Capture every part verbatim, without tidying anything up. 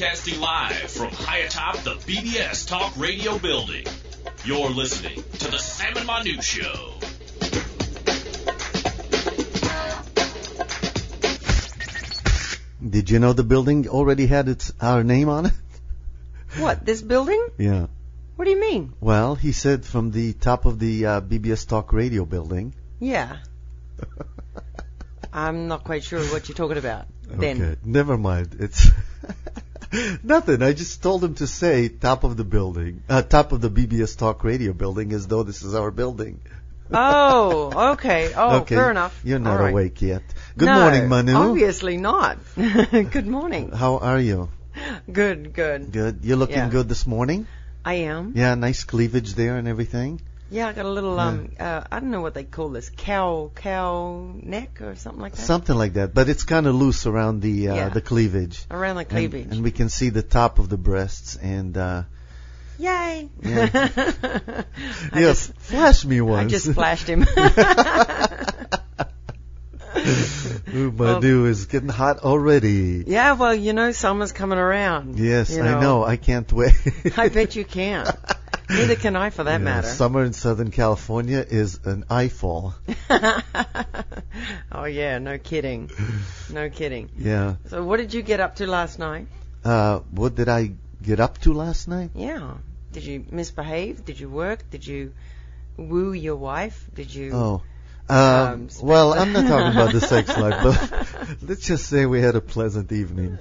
Broadcasting live from high atop the B B S Talk Radio building. You're listening to the Sam and Manu Show. Did you know the building already had its our name on it? What, this building? Yeah. What do you mean? Well, he said from the top of the uh, B B S Talk Radio building. Yeah. I'm not quite sure what you're talking about. Then. Okay, never mind. It's nothing. I just told him to say top of the building, uh, top of the B B S Talk Radio building, as though this is our building. Oh, okay. Oh, okay. Fair enough. You're not All right. awake yet. Good no, morning, Manu. Obviously not. Good morning. How are you? Good, good. Good. You're looking Yeah. good this morning? I am. Yeah, nice cleavage there and everything. Yeah, I got a little, um, uh, I don't know what they call this, cow, cow neck or something like that. Something like that, but it's kind of loose around the uh, Yeah. the cleavage. Around the And, cleavage. and we can see the top of the breasts and uh Yay! Yeah. I yeah, just, flash me I once. just flashed him. Ooh, Manu is getting hot already. Yeah, well, you know, summer's coming around. Yes, you I know. I can't wait. I bet you can. Neither can I, for that Yeah, matter. Summer in Southern California is an eyefall. Oh, yeah, no kidding. No kidding. Yeah. So what did you get up to last night? Uh, what did I get up to last night? Yeah. Did you misbehave? Did you work? Did you woo your wife? Did you... Oh. Um, Um, well, I'm not talking about the sex life, but let's just say we had a pleasant evening.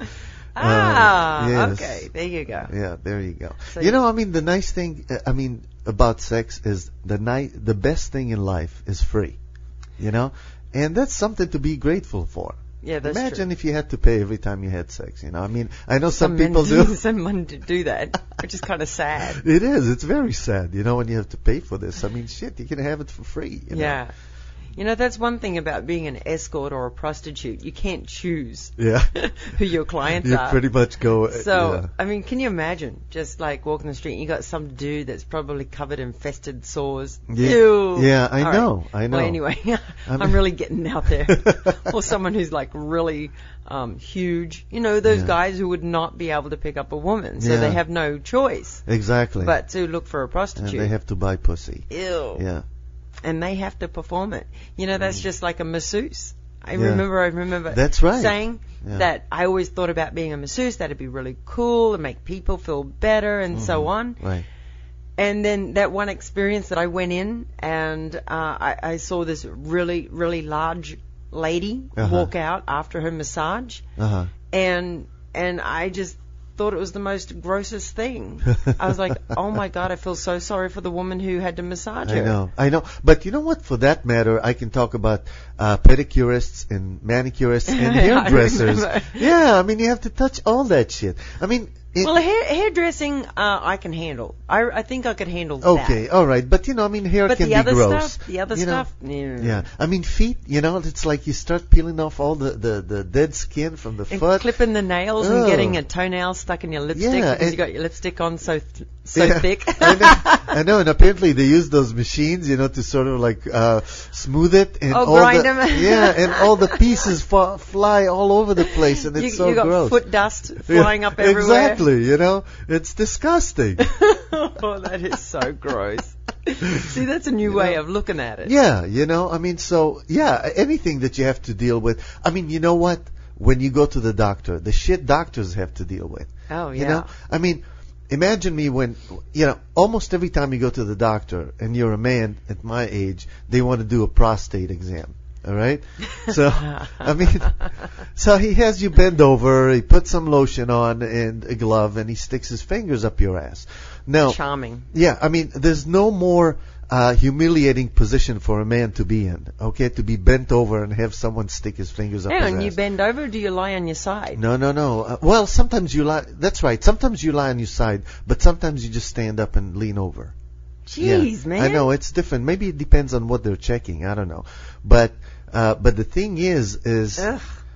Ah, Uh, yes. okay. There you go. Yeah, there you go. So you know, I mean, the nice thing, uh, I mean, about sex is the ni- the best thing in life is free. You know, and that's something to be grateful for. Yeah, that's Imagine true. if you had to pay every time you had sex. You know, I mean, I know some, men people do. Some men do that, which is kind of sad. It is. It's very sad. You know, when you have to pay for this. I mean, shit, you can have it for free. You know? Yeah. You know, that's one thing about being an escort or a prostitute. You can't choose Yeah. who your clients You are. pretty much go. uh, So, yeah. I mean, can you imagine just like walking the street and you got some dude that's probably covered in festered sores? Yeah, Ew. yeah, I All know, I know. Well, anyway, I'm, I'm- really getting out there. Or someone who's like really um, huge. You know, those Yeah. guys who would not be able to pick up a woman, so Yeah. they have no choice Exactly. but to look for a and prostitute. they have to buy pussy. Ew. Yeah. And they have to perform it. You know, that's just like a masseuse. I Yeah. remember, I remember That's right. saying Yeah. that I always thought about being a masseuse. That'd be really cool and make people feel better and so on. Right. And then that one experience that I went in and uh, I, I saw this really, really large lady Uh-huh. walk out after her massage, Uh huh. and and I just thought it was the most grossest thing. I was like, oh my God, I feel so sorry for the woman who had to massage her. I know, I know. But you know what? For that matter, I can talk about uh, pedicurists and manicurists and I hairdressers. remember. Yeah, I mean, you have to touch all that shit. I mean, it, Well, hair, hairdressing, uh, I can handle. I, I think I could handle that. okay, all right. But you know, I mean, hair But can the be other gross. stuff, the other you know? stuff, yeah. Yeah, I mean, feet. You know, it's like you start peeling off all the the, the dead skin from the And foot. clipping the nails Oh. and getting a toenail stuck in your lipstick Yeah, because and- you got your lipstick on so th- so Yeah, thick. I know, I know, and apparently they use those machines, you know, to sort of like uh, smooth it, and Oh, all grind the, 'em. yeah, and all the pieces fa- fly all over the place, and it's you, so you got gross. foot dust Yeah, flying up everywhere. Exactly, you know, it's disgusting. Oh, that is so gross. See, that's a new You way know, of looking at it. Yeah, you know, I mean, so yeah, anything that you have to deal with. I mean, you know what? When you go to the doctor, the shit doctors have to deal with. Oh, yeah. You know, I mean, imagine me when, you know, almost every time you go to the doctor and you're a man at my age, they want to do a prostate exam. All right? So, I mean, so he has you bend over, he puts some lotion on and a glove, and he sticks his fingers up your ass. Now, Charming. yeah, I mean, there's no more uh, humiliating position for a man to be in, okay? To be bent over and have someone stick his fingers up Hang his on, ass. you bend over or do you lie on your side? No, no, no. Uh, well, sometimes you lie. That's right. Sometimes you lie on your side, but sometimes you just stand up and lean over. Jeez, yeah. man. I know it's different. Maybe it depends on what they're checking. I don't know. But uh, but the thing is, is Ugh.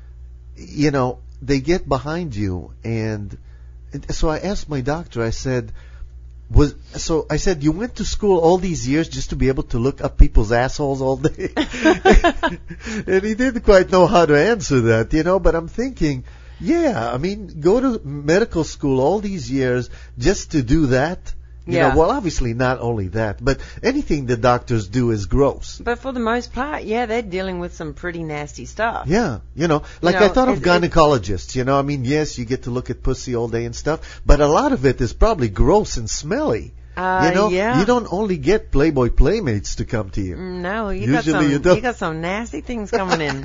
you know, they get behind you, and, and so I asked my doctor. I said, was so I said, you went to school all these years just to be able to look up people's assholes all day? And he didn't quite know how to answer that, you know. But I'm thinking, Yeah, I mean, go to medical school all these years just to do that. You Yeah. know, well, obviously not only that, but anything the doctors do is gross. But for the most part, yeah, they're dealing with some pretty nasty stuff. Yeah, you know, like know, I thought of it- it- gynecologists, you know, I mean, yes, you get to look at pussy all day and stuff, but a lot of it is probably gross and smelly. Uh, you know, yeah. you don't only get Playboy Playmates to come to you. No, you got Usually some. you don't. got some nasty things coming in.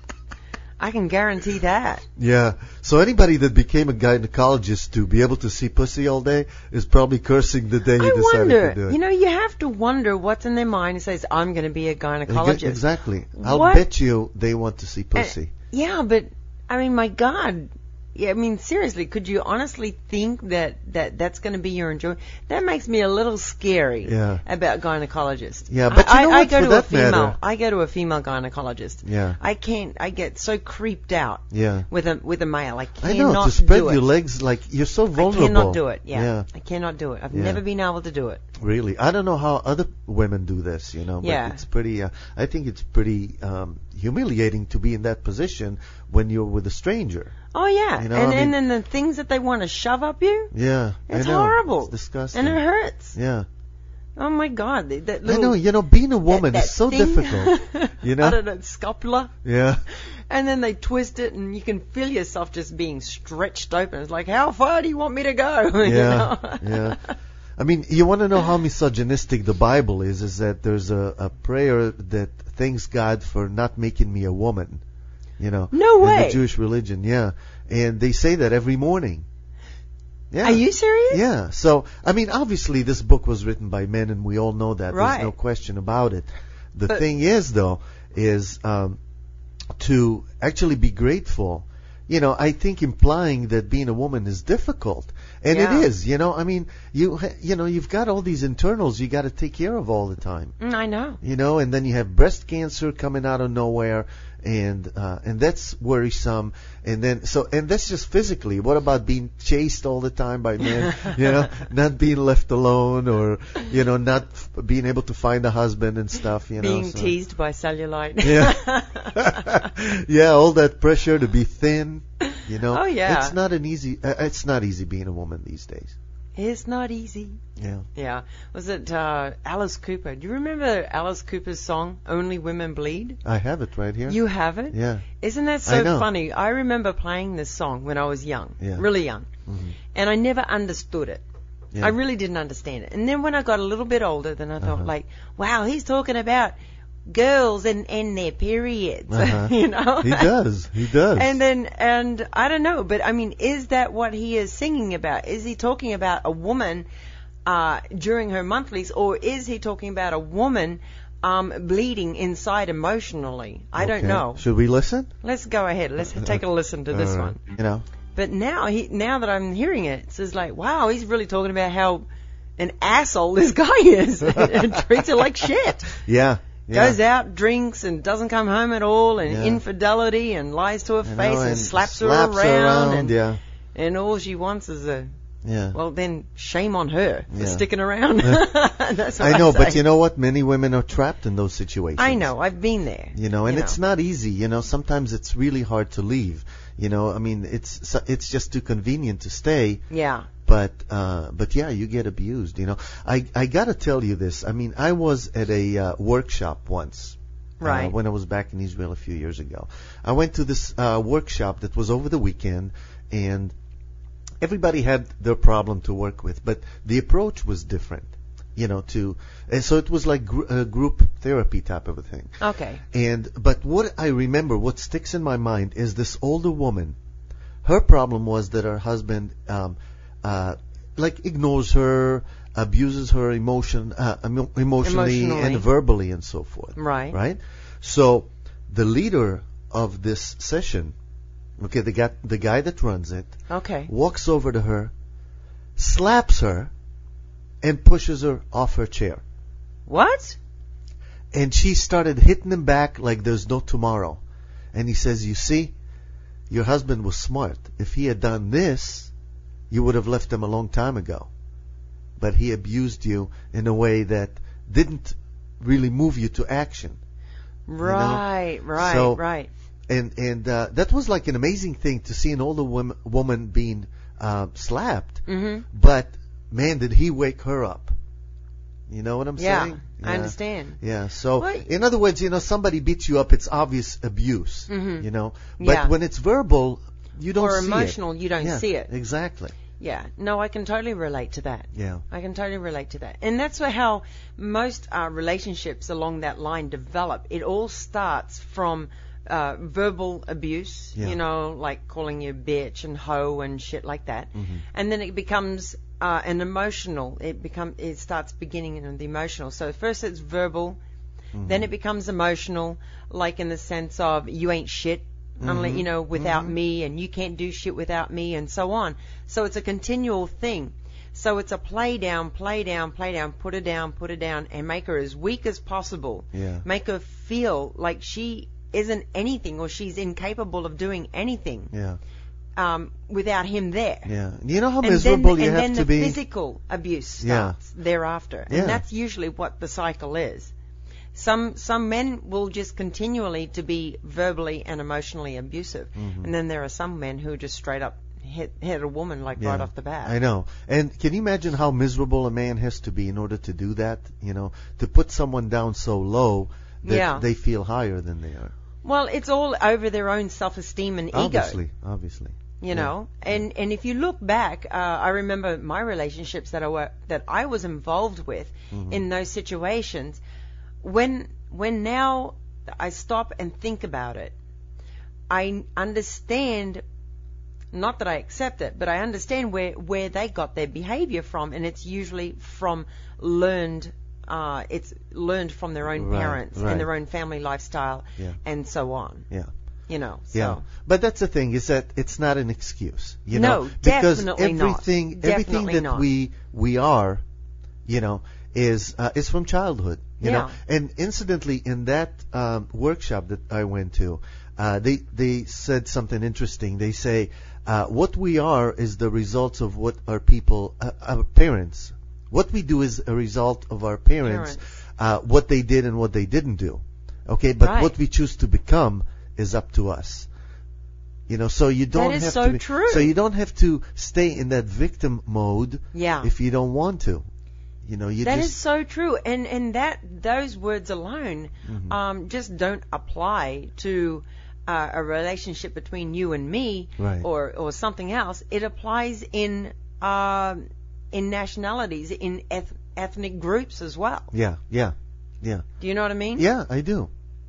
I can guarantee that. Yeah. So anybody that became a gynecologist to be able to see pussy all day is probably cursing the day he I decided wonder. to do it. You know, you have to wonder what's in their mind. It says, "I'm going to be a gynecologist." Exactly. I'll What? bet you they want to see pussy. Yeah, but I mean, my God. Yeah, I mean, seriously, could you honestly think that, that that's going to be your enjoyment? That makes me a little scary Yeah. about gynecologists. Yeah, but you I, know I, I what, go for to that a female. matter- I go to a female gynecologist. Yeah. I can't. I get so creeped out Yeah. with a with a male. I I cannot know, to spread do your it. legs like you're so vulnerable. I cannot do it. Yeah. Yeah. I cannot do it. I've Yeah. never been able to do it. Really. I don't know how other women do this, you know, but Yeah. it's pretty, uh, I think it's pretty um, humiliating to be in that position when you're with a stranger. Oh yeah, You know, and I mean- and then the things that they want to shove up you, Yeah. it's I know. horrible. It's disgusting. and it hurts. Yeah. Oh my God, that, that I little, know, you know, being a woman that, is so that thing, difficult. You know? I don't know, scapula. Yeah. And then they twist it, and you can feel yourself just being stretched open. It's like, how far do you want me to go? You Yeah. know? Yeah. I mean, you want to know how misogynistic the Bible is, is that there's a, a prayer that thanks God for not making me a woman. You know, No in way. the Jewish religion, yeah. And they say that every morning. Yeah. Are you serious? Yeah. So, I mean, obviously this book was written by men, and we all know that. Right. There's no question about it. The But- thing is, though, is um, to actually be grateful. You know, I think implying that being a woman is difficult, and Yeah. it is. You know, I mean, you ha- you know, you've got all these internals you got to take care of all the time. Mm, I know. You know, and then you have breast cancer coming out of nowhere, and uh, and that's worrisome. And then so and that's just physically. What about being chased all the time by men? You know, not being left alone, or you know, not f- being able to find a husband and stuff. You know, Being so. teased by cellulite. Yeah, yeah, all that pressure to be thin. You know, Oh, yeah. it's not an easy. Uh, it's not easy being a woman these days. It's not easy. Yeah. Yeah. Was it uh, Alice Cooper? Do you remember Alice Cooper's song, Only Women Bleed? I have it right here. You have it? Yeah. Isn't that I so know. funny? I remember playing this song when I was young, Yeah. really young, Mhm. and I never understood it. Yeah. I really didn't understand it. And then when I got a little bit older, then I thought, Uh-huh. like, wow, he's talking about girls and, and their periods, Uh-huh. you know? He does. He does. And then, and I don't know, but I mean, is that what he is singing about? Is he talking about a woman uh, during her monthlies, or is he talking about a woman um, bleeding inside emotionally? I don't Okay. know. Should we listen? Let's go ahead. Let's take a listen to this All right. one. You know. But now, he, now that I'm hearing it, it's just like, wow, he's really talking about how an asshole this guy is and treats her like shit. Yeah. Yeah. Goes out, drinks, and doesn't come home at all, and Yeah. infidelity, and lies to her You face, know, and, slaps, slaps her around, around, and, yeah. and all she wants is a, Yeah. well, then shame on her for Yeah. sticking around. That's what I know, but say. you know what? Many women are trapped in those situations. I know, I've been there. You know, and you it's know. not easy. You know, sometimes it's really hard to leave. You know, I mean, it's so- it's just too convenient to stay. Yeah. But uh, but yeah, you get abused. You know, I I gotta tell you this. I mean, I was at a uh, workshop once. Right. Uh, when I was back in Israel a few years ago, I went to this uh, workshop that was over the weekend, and everybody had their problem to work with, but the approach was different. You know, to and so it was like gr- a group therapy type of a thing. Okay. And but what I remember, what sticks in my mind, is this older woman. Her problem was that her husband, um, uh, like ignores her, abuses her emotion, uh, emo- emotionally, Emotionally. and verbally, and so forth. Right. Right. So the leader of this session, okay, the guy, the guy that runs it, Okay. walks over to her, slaps her, and pushes her off her chair. What? And she started hitting him back like there's no tomorrow. And he says, you see, your husband was smart. If he had done this, you would have left him a long time ago. But he abused you in a way that didn't really move you to action. Right, right, So- right. and and uh, that was like an amazing thing to see an older woman, woman being uh, slapped. Mm-hmm. But man, did he wake her up? You know what I'm Yeah, saying? I understand. Yeah. So, Well, in other words, you know, somebody beats you up, it's obvious abuse. Mhm. You know, but Yeah. when it's verbal, you don't Or see emotional, it. you don't Yeah, see it. Exactly. Yeah, no, I can totally relate to that. Yeah. I can totally relate to that. And that's how most uh, relationships along that line develop. It all starts from uh, verbal abuse, Yeah. you know, like calling you bitch and hoe and shit like that. Mm-hmm. And then it becomes uh, an emotional, it become, it starts beginning in the emotional. So first it's verbal, Mm-hmm. then it becomes emotional, like in the sense of you ain't shit. Unless, Mm-hmm. you know, without me, and you can't do shit without me, and so on. So it's a continual thing. So it's a play down, play down, play down, put her down, put her down, and make her as weak as possible. Yeah. Make her feel like she isn't anything, or she's incapable of doing anything Yeah. um, without him there. Yeah. You know how And then, miserable you and have then to the be. physical abuse Yeah. starts thereafter, Yeah. and that's usually what the cycle is. Some some men will just continually to be verbally and emotionally abusive, Mm-hmm. and then there are some men who just straight up hit hit a woman like Yeah, right off the bat. I know. And can you imagine how miserable a man has to be in order to do that? You know, to put someone down so low that Yeah. they feel higher than they are. Well, it's all over their own self-esteem and ego. Obviously, obviously. You know, and and if you look back, uh, I remember my relationships that I were that I was involved with Mm-hmm. in those situations. When when now I stop and think about it, I understand. Not that I accept it, but I understand where where they got their behavior from, and it's usually from learned. Uh, it's learned from their own Right, parents right. and their own family lifestyle, Yeah. and so on. Yeah. You know. So. Yeah, but that's the thing, is that it's not an excuse, you No, know, because definitely not. everything, everything Definitely that not. we we are, you know, is uh, is from childhood, you know. Yeah. And incidentally, in that um, workshop that I went to, uh, they they said something interesting. They say uh, what we are is the results of what our people, uh, our parents. What we do is a result of our parents, Parents. Uh, what they did and what they didn't do. Okay, but Right. what we choose to become is up to us. You know, so you don't is have so to be, true. so you don't have to stay in that victim mode Yeah. if you don't want to. You know, you That is just so true, and and that those words alone Mm-hmm. um, just don't apply to uh, a relationship between you and me, Right. or or something else. It applies in um in nationalities, in eth- ethnic groups as well. yeah, yeah, yeah, Do you know what I mean? yeah. I do.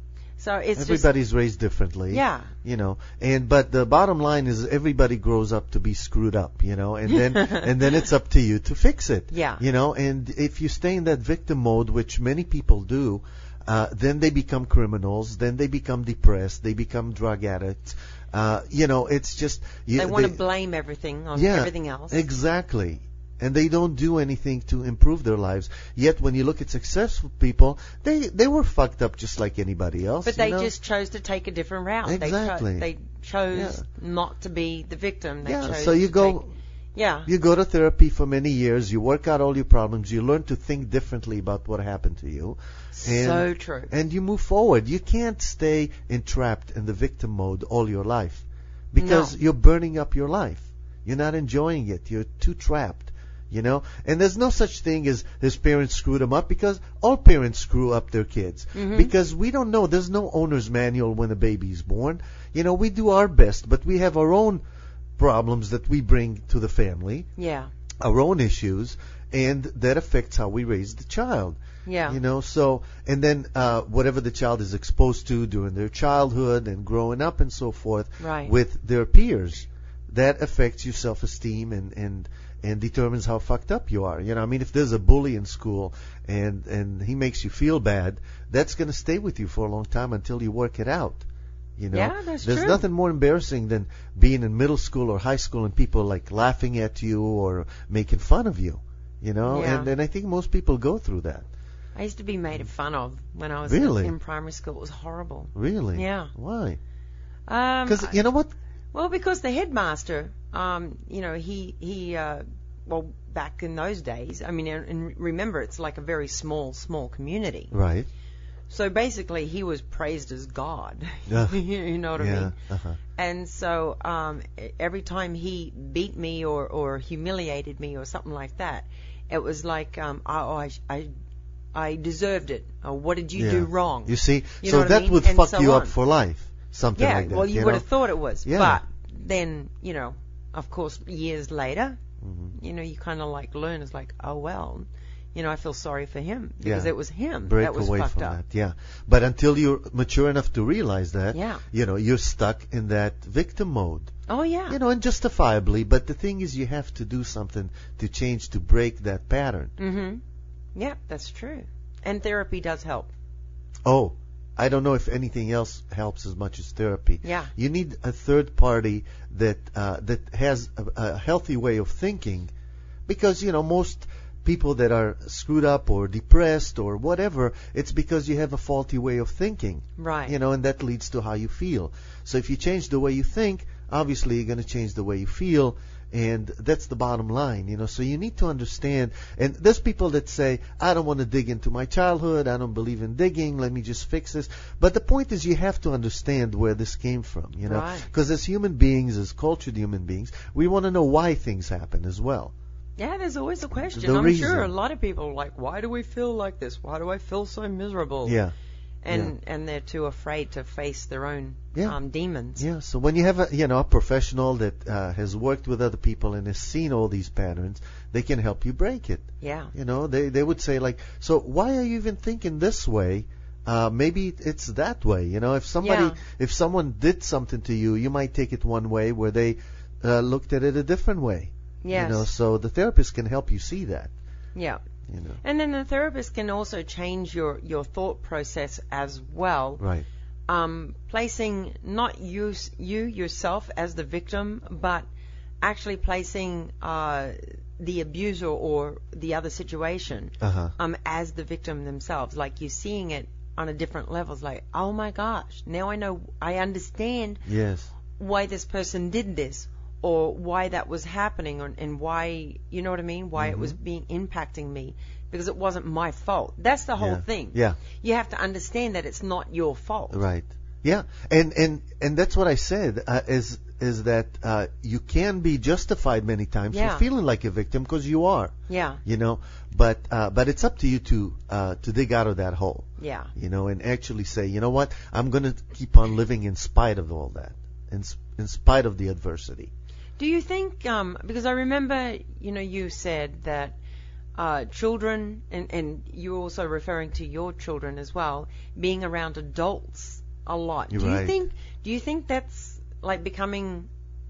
So it's Everybody's raised differently. Yeah. You know, and but the bottom line is everybody grows up to be screwed up. You know, and then and then it's up to you to fix it. Yeah. You know, and if you stay in that victim mode, which many people do, uh, then they become criminals. Then they become depressed. They become drug addicts. Uh, you know, it's just you, just they want to blame everything on yeah, everything else. Exactly. And they don't do anything to improve their lives. Yet when you look at successful people, they they were fucked up just like anybody else. But you they know? just chose to take a different route. Exactly. They, cho- they chose Yeah. not to be the victim. They yeah. chose So you to go take- yeah. you go to therapy for many years. You work out all your problems. You learn to think differently about what happened to you. And, So true. And you move forward. You can't stay entrapped in the victim mode all your life because No. you're burning up your life. You're not enjoying it. You're too trapped. You know, and there's no such thing as his parents screwed him up, because all parents screw up their kids. Mhm. Because we don't know. There's no owner's manual when a baby's born. You know, we do our best, but we have our own problems that we bring to the family, Yeah. our own issues, and that affects how we raise the child. Yeah. You know, so, and then uh, whatever the child is exposed to during their childhood and growing up and so forth Right. with their peers, that affects your self-esteem and, and, and determines how fucked up you are. You know, I mean, if there's a bully in school and, and he makes you feel bad, that's going to stay with you for a long time until you work it out. You know, Yeah, that's there's true. nothing more embarrassing than being in middle school or high school and people like laughing at you or making fun of you. You know, Yeah. and, and I think most people go through that. I used to be made fun of when I was Really? in primary school. It was horrible. Really? Yeah. Why? Um, Because you know what? well, because the headmaster, um, you know, he he, uh, well, back in those days, I mean, and and remember, it's like a very small, small community. Right. So basically, he was praised as God. Yeah. You know what I Yeah. mean? Uh-huh. And so um, e- every time he beat me or, or humiliated me or something like that, it was like, um, oh, I, I, I deserved it. Or what did you Yeah. do wrong? You see, You so know what I that mean? would And fuck so you on. up for life. Something Yeah, like that. well, you, you would know? have thought it was. Yeah. But then, you know, of course, years later, Mhm. you know, you kind of like learn. It's like, oh, well, you know, I feel sorry for him because Yeah. it was him Break that was away fucked from up. that. Yeah. But until you're mature enough to realize that, Yeah. you know, you're stuck in that victim mode. Oh, yeah. You know, and justifiably, but the thing is you have to do something to change, to break that pattern. Mm-hmm. Yeah, that's true. And therapy does help. Oh, I don't know if anything else helps as much as therapy. Yeah. You need a third party that uh, that has a, a healthy way of thinking, because you know most people that are screwed up or depressed or whatever, it's because you have a faulty way of thinking. Right. You know, and that leads to how you feel. So if you change the way you think, obviously you're going to change the way you feel. And that's the bottom line, you know. So you need to understand. And there's people that say, I don't want to dig into my childhood. I don't believe in digging. Let me just fix this. But the point is you have to understand where this came from, you know. Right. Because as human beings, as cultured human beings, we want to know why things happen as well. Yeah, there's always a question. The I'm reason. sure a lot of people are like, why do we feel like this? Why do I feel so miserable? Yeah. And and they're too afraid to face their own Yeah. um, demons. Yeah, so when you have a you know a professional that uh, has worked with other people and has seen all these patterns, they can help you break it. Yeah. You know, they they would say like, so why are you even thinking this way? Uh, maybe it's that way. You know, if somebody Yeah. if someone did something to you, you might take it one way where they uh, looked at it a different way. Yes. You know, so the therapist can help you see that. Yeah. You know. And then the therapist can also change your, your thought process as well. Right. Um, placing not you, you yourself as the victim, but actually placing uh, the abuser or the other situation Uh-huh. um, as the victim themselves. Like you're seeing it on a different level. It's like, oh my gosh, now I know, I understand Yes. why this person did this, or why that was happening, or, and why, you know what I mean, why it was being impacting me, because it wasn't my fault. That's the whole Yeah. thing. Yeah. You have to understand that it's not your fault. Right. Yeah. And and and that's what I said uh, is is that uh, you can be justified many times Yeah. for feeling like a victim because you are. Yeah. You know, but uh, but it's up to you to uh, to dig out of that hole. Yeah. You know, and actually say, you know what, I'm going to keep on living in spite of all that, in s- in spite of the adversity. Do you think, um, because I remember, you know, you said that uh, children, and, and you're also referring to your children as well, being around adults a lot. You're do you right. think? Do you think that's like becoming,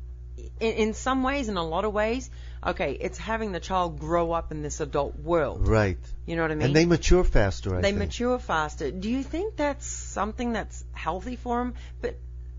in, in some ways, in a lot of ways, okay, it's having the child grow up in this adult world. Right. You know what I mean? And they mature faster, I They think. mature faster. Do you think that's something that's healthy for them? But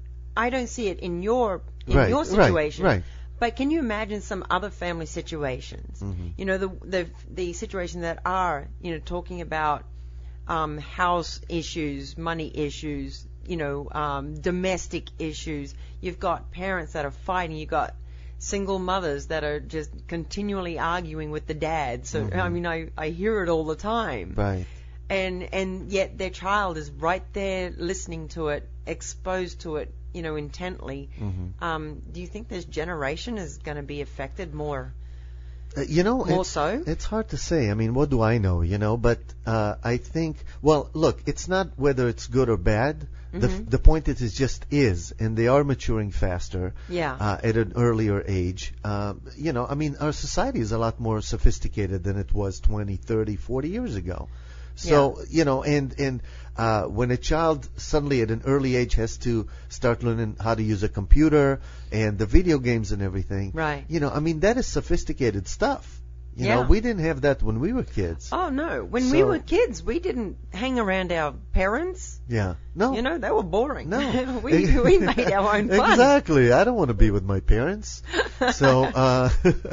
I don't see it in your in Right, your right, situation. right. But can you imagine some other family situations? Mm-hmm. You know, the the the situation that are, you know, talking about um, house issues, money issues, you know, um, domestic issues. You've got parents that are fighting. You've got single mothers that are just continually arguing with the dad. So Mm-hmm. I mean, I I hear it all the time. Right. And and yet their child is right there listening to it, exposed to it, you know, intently. Mm-hmm. Um, do you think this generation is going to be affected more? Uh, you know, More it's, so? it's hard to say. I mean, what do I know? You know, but uh, I think. Well, look, it's not whether it's good or bad. The Mhm. the point is, it just is, and they are maturing faster. Yeah. Uh, at an earlier age. Uh, you know, I mean, our society is a lot more sophisticated than it was twenty, thirty, forty years ago. So, you know, and, and, uh, when a child suddenly at an early age has to start learning how to use a computer and the video games and everything. Right. You know, I mean, that is sophisticated stuff. You Yeah. know, we didn't have that when we were kids. Oh no! When we So- were kids, we didn't hang around our parents. Yeah. No. You know, they were boring. No. we we made our own fun. Exactly. I don't want to be with my parents. So, uh,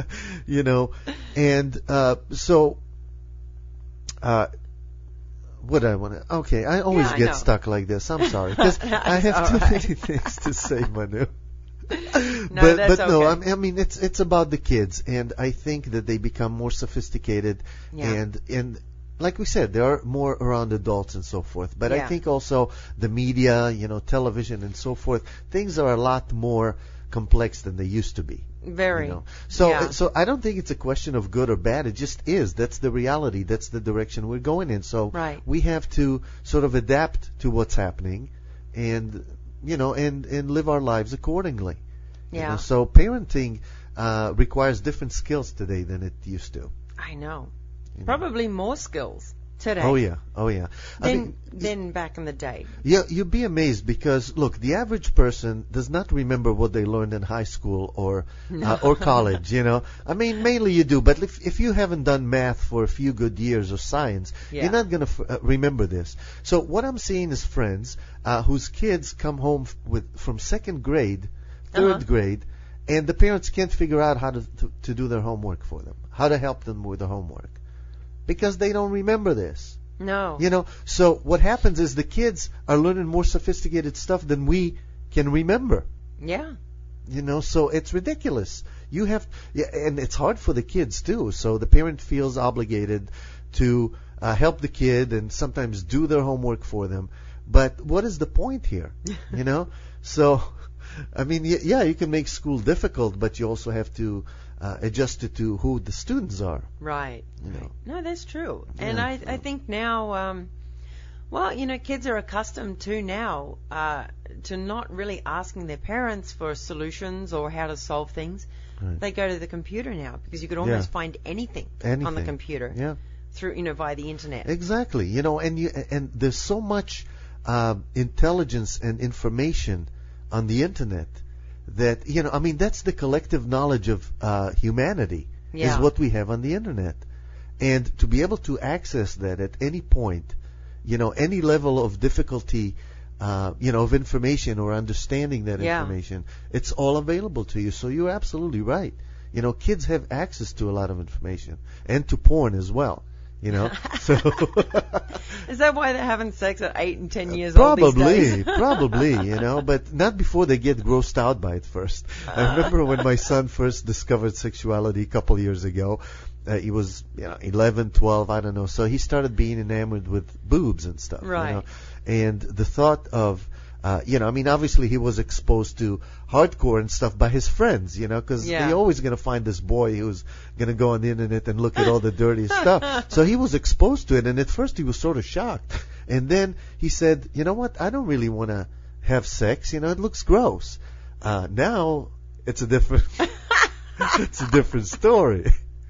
you know, and, uh, so, uh, what I want to, okay, I always Yeah, I get know. stuck like this. I'm sorry. Because I have That's too all right. many things to say, Manu. No, but that's but no, okay. I mean it's it's about the kids, and I think that they become more sophisticated, Yeah. and and like we said, they are more around adults and so forth. But Yeah. I think also the media, you know, television and so forth, things are a lot more complex than they used to be. Very. You know? So, Yeah. so I don't think it's a question of good or bad. It just is. That's the reality. That's the direction we're going in. So Right. we have to sort of adapt to what's happening, and you know, and and live our lives accordingly. You Yeah. know? So parenting uh, requires different skills today than it used to. I know. you know. Probably more skills today Oh yeah. Oh yeah. I than, mean, than back in the day. Yeah, you'd be amazed because look, the average person does not remember what they learned in high school or uh, or college. You know, I mean, mainly you do, but if if you haven't done math for a few good years or science, Yeah. you're not gonna f- uh, remember this. So what I'm seeing is friends uh, whose kids come home f- with from second grade, third Uh-huh. grade, and the parents can't figure out how to, to to do their homework for them, how to help them with the homework, because they don't remember this. No. You know, so what happens is the kids are learning more sophisticated stuff than we can remember. Yeah. You know, so it's ridiculous. You have, yeah, and it's hard for the kids too. So the parent feels obligated to uh, help the kid and sometimes do their homework for them. But what is the point here? You know, so I mean, y- yeah, you can make school difficult, but you also have to uh, adjust it to who the students are. Right. You know. No, that's true. And Yeah, I, I think now, um, well, you know, kids are accustomed to now uh, to not really asking their parents for solutions or how to solve things. Right. They go to the computer now because you could almost Yeah. find anything, Anything. on the computer Yeah. through, you know, via the internet. Exactly. You know, and you and there's so much uh, intelligence and information on the internet that, you know, I mean, that's the collective knowledge of uh, humanity Yeah. is what we have on the internet. And to be able to access that at any point, you know, any level of difficulty, uh, you know, of information or understanding that Yeah. information, it's all available to you. So you're absolutely right. You know, kids have access to a lot of information and to porn as well. You know, so Is that why they're having sex at eight and ten years old these probably, days? probably, you know, but not before they get grossed out by it first. I remember when my son first discovered sexuality a couple years ago. Uh, he was, you know, eleven, twelve, I don't know. So he started being enamored with boobs and stuff. Right. You know? And the thought of, uh, you know, I mean, obviously he was exposed to hardcore and stuff by his friends, you know, because Yeah. they're always going to find this boy who's going to go on the internet and look at all the dirty stuff. So he was exposed to it, and at first he was sort of shocked. And then he said, you know what, I don't really want to have sex, you know, it looks gross. Uh, now it's a different, it's a different story.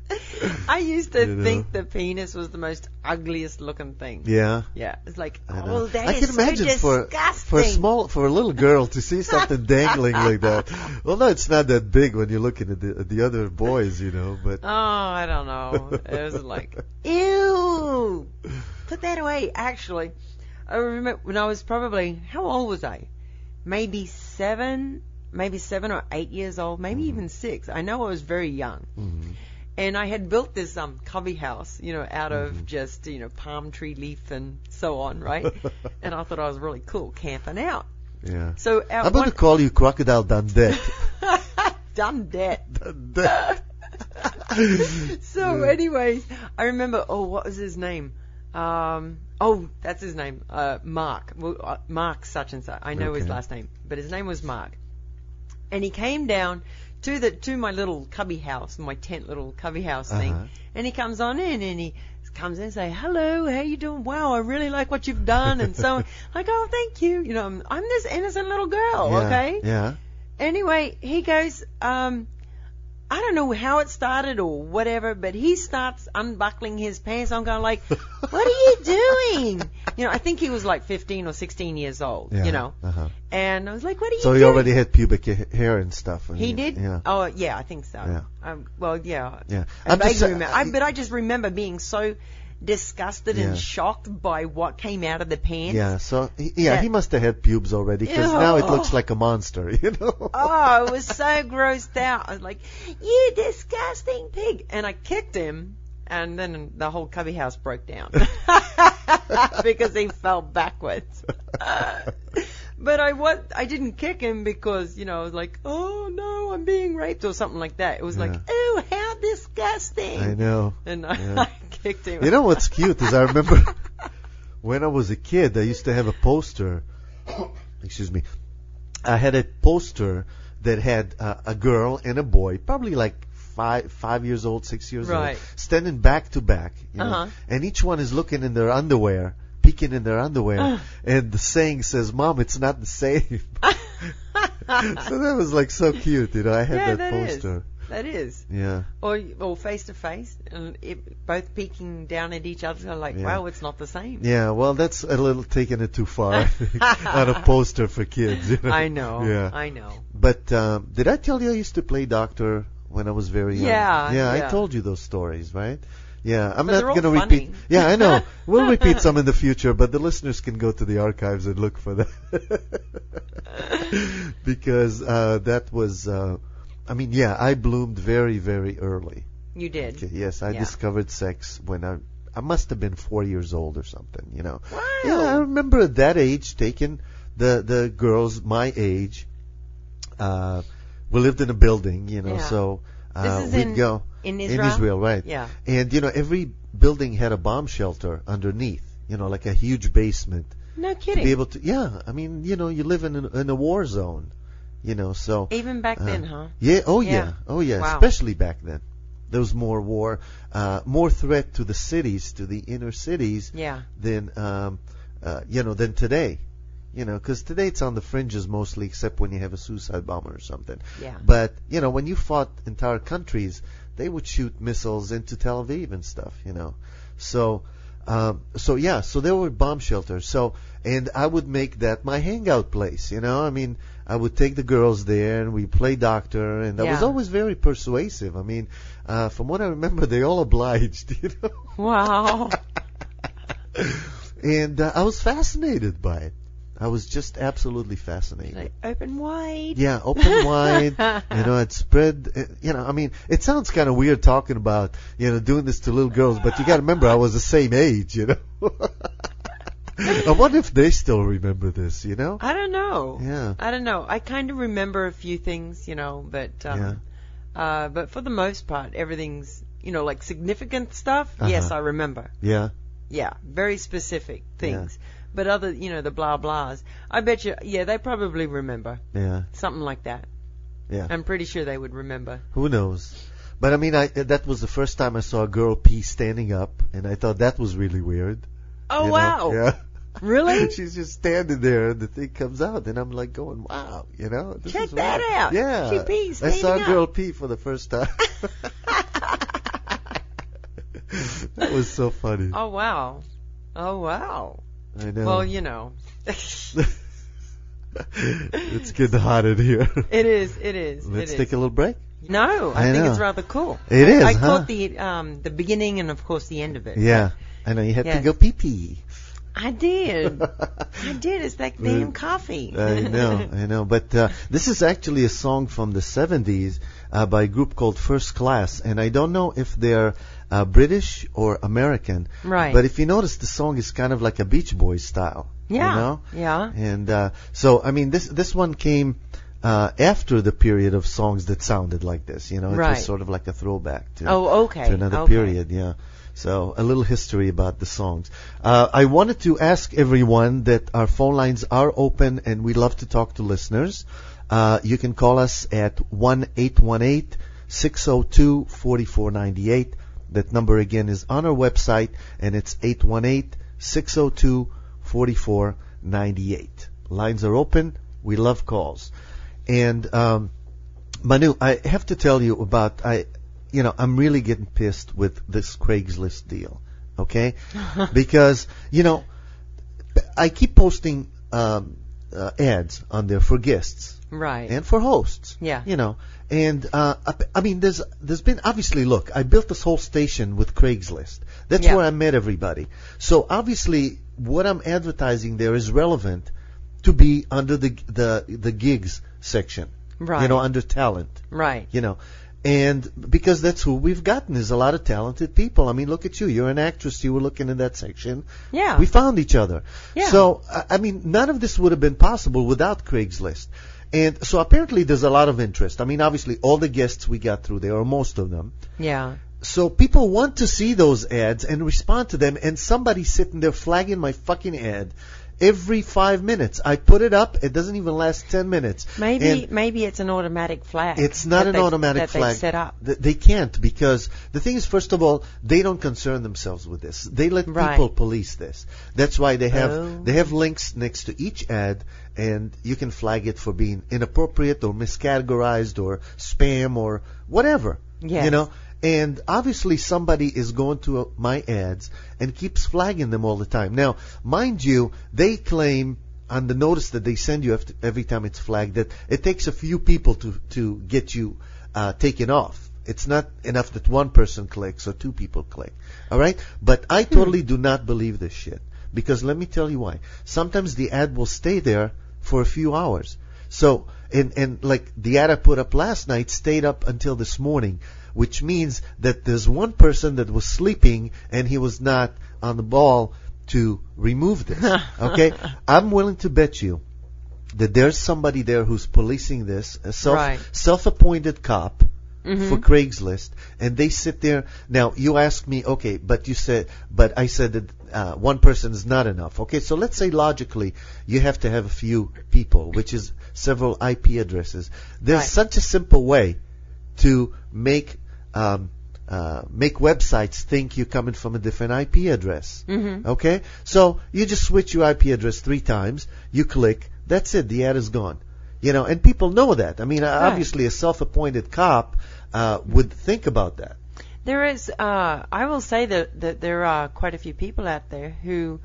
I used to You know. think the penis was the most ugliest looking thing. Yeah. Yeah, it's like, I know. oh, that I is can imagine so for disgusting. for a small for a little girl to see something dangling like that. Well, no, it's not that big when you're looking at the, at the other boys, you know. But Oh, I don't know. It was like, ew, put that away. Actually, I remember when I was probably, how old was I? Maybe seven, maybe seven or eight years old, maybe even six. I know I was very young. Mhm. And I had built this um cubby house, you know, out of Mm-hmm. just, you know, palm tree leaf and so on, right? And I thought I was really cool camping out. yeah, So I'm at going one to call you Crocodile Dundee. done that. Dundee. So, anyways, I remember. Oh, what was his name? Um, oh, that's his name. Uh, Mark. Well, uh, Mark such and such. I know his Okay. last name, but his name was Mark. And he came down to the to my little cubby house, my tent little cubby house thing, Uh-huh. and he comes on in and he comes in and say, "Hello, how you doing? Wow, I really like what you've done." And so on. Like, "Oh, thank you." You know, I'm, I'm this innocent little girl. Yeah, Okay. Yeah. Anyway, he goes, um, I don't know how it started or whatever, but he starts unbuckling his pants. I'm going like, what are you doing? You know, I think he was like fifteen or sixteen years old, Yeah. you know. Uh-huh. And I was like, what are you So doing? he already had pubic ha- hair and stuff. and He you- did? Yeah. Oh, yeah, I think so. Yeah. Um, well, yeah. Yeah. I I'm just vaguely sa- remember. I, but I just remember being so disgusted Yeah. and shocked by what came out of the pants. Yeah. So he- yeah, That- he must have had pubes already because now it Ew. looks like a monster, you know. Oh, I was so grossed out. I was like, you disgusting pig. And I kicked him, and then the whole cubby house broke down because he fell backwards. But I was, I didn't kick him because, you know, I was like, oh no, I'm being raped or something like that. It was like, Yeah. oh, how disgusting. I know. And I, Yeah. I picked him. You know what's cute is I remember when I was a kid, I used to have a poster. Excuse me. I had a poster that had uh, a girl and a boy, probably like five five years old, six years Right. old, standing back to back. You know, Uh-huh. and each one is looking in their underwear, peeking in their underwear, Uh. and the saying says, "Mom, it's not the same." So that was like so cute, you know. I had Yeah, that, that is. poster. That is. Yeah. Or, or face to face, and it, both peeking down at each other, so like, Yeah. wow, it's not the same. Yeah, well, that's a little taking it too far, I think, on a poster for kids. You know? I know. Yeah. I know. But um, did I tell you I used to play doctor when I was very young? Yeah, Yeah, yeah. I told you those stories, right? Yeah, I'm But not they're all going to funny. repeat. Yeah, I know. We'll repeat some in the future, but the listeners can go to the archives and look for that. Because uh, that was, uh, I mean, yeah, I bloomed very, very early. You did. Okay, yes, I Yeah. discovered sex when I I must have been four years old or something, you know. Wow. Yeah, I remember at that age taking the the girls my age. Uh, we lived in a building, you know, Yeah. so uh, This is we'd in- go in in Israel? Israel, right? Yeah. And you know, every building had a bomb shelter underneath, you know, like a huge basement No to kidding. be able to. Yeah, I mean, you know, you live in a, in a war zone, you know, so. Even back Uh, then, huh? Yeah. Oh yeah. Yeah. Oh yeah. Wow. Especially back then, there was more war, uh, more threat to the cities, to the inner cities, Yeah. than um, uh, you know than today. You know, because today it's on the fringes mostly, except when you have a suicide bomber or something. Yeah. But you know, when you fought entire countries, they would shoot missiles into Tel Aviv and stuff. You know, so. Um, so yeah, so there were bomb shelters. So, and I would make that my hangout place. You know, I mean, I would take the girls there and we play doctor, and I was Yeah. always very persuasive. I mean, uh, from what I remember, they all obliged. You know, Wow. and uh, I was fascinated by it. I was just absolutely fascinated. Like, open wide. Yeah, open wide. You know, it spread. uh, You know, I mean, it sounds kind of weird talking about, you know, doing this to little girls, but you got to remember I was the same age, you know. I wonder if they still remember this, you know? I don't know. Yeah. I don't know. I kind of remember a few things, you know, but um, Yeah. uh, but for the most part, everything's, you know, like significant stuff. Uh-huh. Yes, I remember. Yeah. Yeah, very specific things. But other, you know, the blah blahs, I bet you, yeah, they probably remember Yeah. something like that. Yeah. I'm pretty sure they would remember. Who knows? But I mean, I that was the first time I saw a girl pee standing up, and I thought that was really weird. Oh you know? wow! Yeah. Really? She's just standing there, and the thing comes out, and I'm like going, "Wow!" You know, this Check is that weird. out. Yeah, She pees I saw a standing girl up. pee for the first time. That was so funny. Oh wow! Oh wow! I know. Well, you know, It's getting hot in here. it is. It is. Let's it take is. a little break. No, I, I think know. it's rather cool. It I, is, I huh? caught the um the beginning and of course the end of it. Yeah, I know you had to Yes. go pee pee. I did. I did. It's that damn coffee. I know, I know. But uh, this is actually a song from the seventies uh, by a group called First Class, and I don't know if they're uh, British or American. Right. But if you notice, the song is kind of like a Beach Boys style. Yeah. You know? Yeah. And uh, so, I mean, this this one came uh, after the period of songs that sounded like this. You know, it Right. was sort of like a throwback to Oh, okay. to another okay. period. Yeah. So a little history about the songs. Uh, I wanted to ask everyone that our phone lines are open and we love to talk to listeners. Uh, you can call us at one eight one eight, six oh two, four four nine eight. That number again is on our website and it's eight one eight, six oh two, four four nine eight. Lines are open. We love calls. And um, Manu, I have to tell you about I. You know, I'm really getting pissed with this Craigslist deal, okay? Because, you know, I keep posting um, uh, ads on there for guests Right. and for hosts. Yeah. You know, and uh, I, I mean, there's there's been obviously, look, I built this whole station with Craigslist. That's Yeah. where I met everybody. So obviously, what I'm advertising there is relevant to be under the the the gigs section. Right. You know, under talent. Right. You know. And because that's who we've gotten is a lot of talented people. I mean, look at you. You're an actress. You were looking in that section. Yeah. We found each other. Yeah. So, I- I mean, none of this would have been possible without Craigslist. And so apparently there's a lot of interest. I mean, obviously all the guests we got through there, or most of them. Yeah. so people want to see those ads and respond to them, and somebody's sitting there flagging my fucking ad every five minutes. I put it up. It doesn't even last ten minutes. Maybe and maybe it's an automatic flag. It's not an automatic that flag. They set up. Th- They can't, because the thing is, first of all, they don't concern themselves with this. They let Right. people police this. That's why they have Oh. they have links next to each ad, and you can flag it for being inappropriate or miscategorized or spam or whatever. Yes. You know. And obviously somebody is going to uh, my ads and keeps flagging them all the time. Now, mind you, they claim on the notice that they send you after, every time it's flagged that it takes a few people to, to get you uh, taken off. It's not enough that one person clicks or two people click. All right? But I totally do not believe this shit. Because let me tell you why. Sometimes the ad will stay there for a few hours. So, and, and like the ad I put up last night stayed up until this morning, which means that there's one person that was sleeping and he was not on the ball to remove this. Okay? I'm willing to bet you that there's somebody there who's policing this, a self, Right. self-appointed cop Mhm. for Craigslist, and they sit there. Now, you ask me, okay, but you said, but I said that uh, one person is not enough. Okay, so let's say logically you have to have a few people, which is several I P addresses. There's Right. such a simple way to make um, uh, make websites think you're coming from a different I P address. Mhm. Okay, so you just switch your I P address three times. You click. That's it. The ad is gone. You know, and people know that. I mean, Right. obviously, a self-appointed cop uh, would think about that. There is, uh, I will say that, that there are quite a few people out there who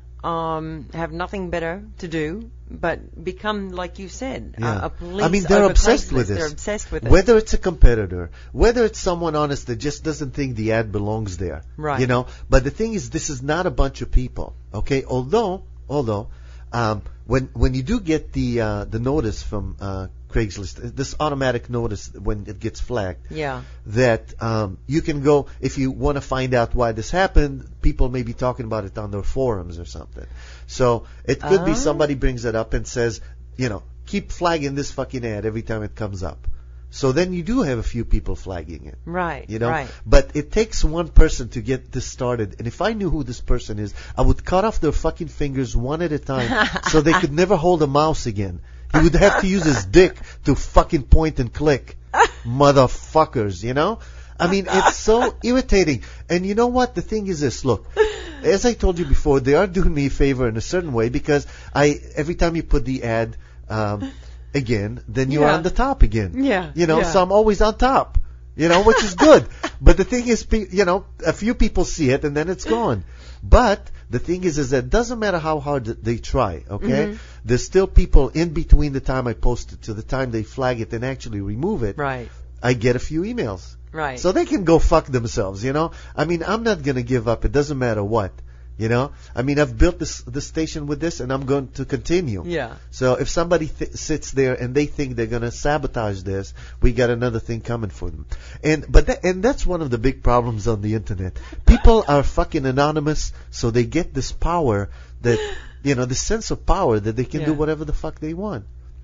um, have nothing better to do but become, like you said, Yeah. uh, a police. I mean, they're over obsessed Craigslist. with this. They're obsessed with it. Whether it's a competitor, whether it's someone honest that just doesn't think the ad belongs there. Right. You know, but the thing is, this is not a bunch of people. Okay, although, although, um, when when you do get the uh, the notice from uh, Craigslist, this automatic notice when it gets flagged, Yeah. that um, you can go, if you want to find out why this happened, people may be talking about it on their forums or something. So it could be Ah. somebody brings it up and says, you know, keep flagging this fucking ad every time it comes up. So then you do have a few people flagging it. Right. You know, Right. but it takes one person to get this started. And if I knew who this person is, I would cut off their fucking fingers one at a time so they could never hold a mouse again. He would have to use his dick to fucking point and click. Motherfuckers, you know? I mean, it's so irritating. And you know what? The thing is this. Look, as I told you before, they are doing me a favor in a certain way because I every time you put the ad um, again, then you're Yeah. on the top again. Yeah, You know, yeah. so I'm always on top. You know, which is good. But the thing is, pe- you know, a few people see it and then it's gone. But the thing is, is that it doesn't matter how hard th- they try, okay? Mhm. There's still people in between the time I post it to the time they flag it and actually remove it. Right. I get a few emails. Right. So they can go fuck themselves, you know? I mean, I'm not going to give up. It doesn't matter what, you know? I mean, I've built this this station with this and I'm going to continue. Yeah. So if somebody th- sits there and they think they're going to sabotage this, we got another thing coming for them. And but that, and that's one of the big problems on the internet. People are fucking anonymous, so they get this power that, you know, this sense of power that they can do Yeah. whatever the fuck they want.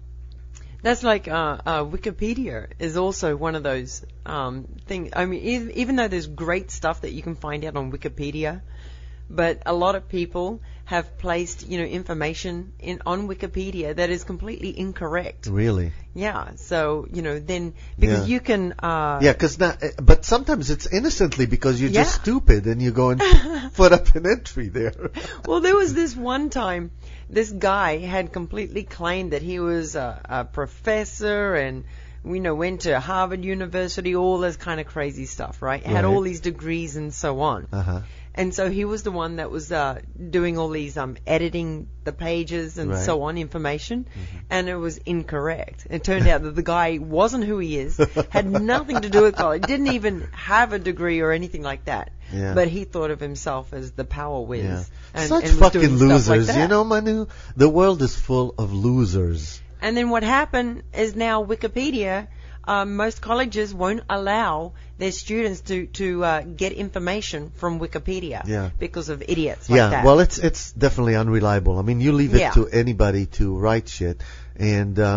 That's like uh, uh, Wikipedia is also one of those um, things. I mean, even, even though there's great stuff that you can find out on Wikipedia, but a lot of people have placed, you know, information in on Wikipedia that is completely incorrect. Really? Yeah. So, you know, then because Yeah. you can. Uh, Yeah, cause not, uh, but sometimes it's innocently because you're just Yeah. stupid and you go and put up an entry there. Well, there was this one time, this guy had completely claimed that he was a, a professor and, you know, went to Harvard University, all this kind of crazy stuff, right? Had Right. all these degrees and so on. Uh-huh. And so he was the one that was uh, doing all these, um, editing the pages and Right. so on, information, and it was incorrect. It turned out that the guy wasn't who he is, had nothing to do with college, didn't even have a degree or anything like that. Yeah. But he thought of himself as the power whiz. Yeah. And, Such and was fucking doing stuff like losers, that. you know, Manu? The world is full of losers. And then what happened is now Wikipedia, um, most colleges won't allow their students to, to uh, get information from Wikipedia Yeah. because of idiots like Yeah, that. well, it's it's definitely unreliable. I mean, you leave it Yeah. to anybody to write shit, and uh,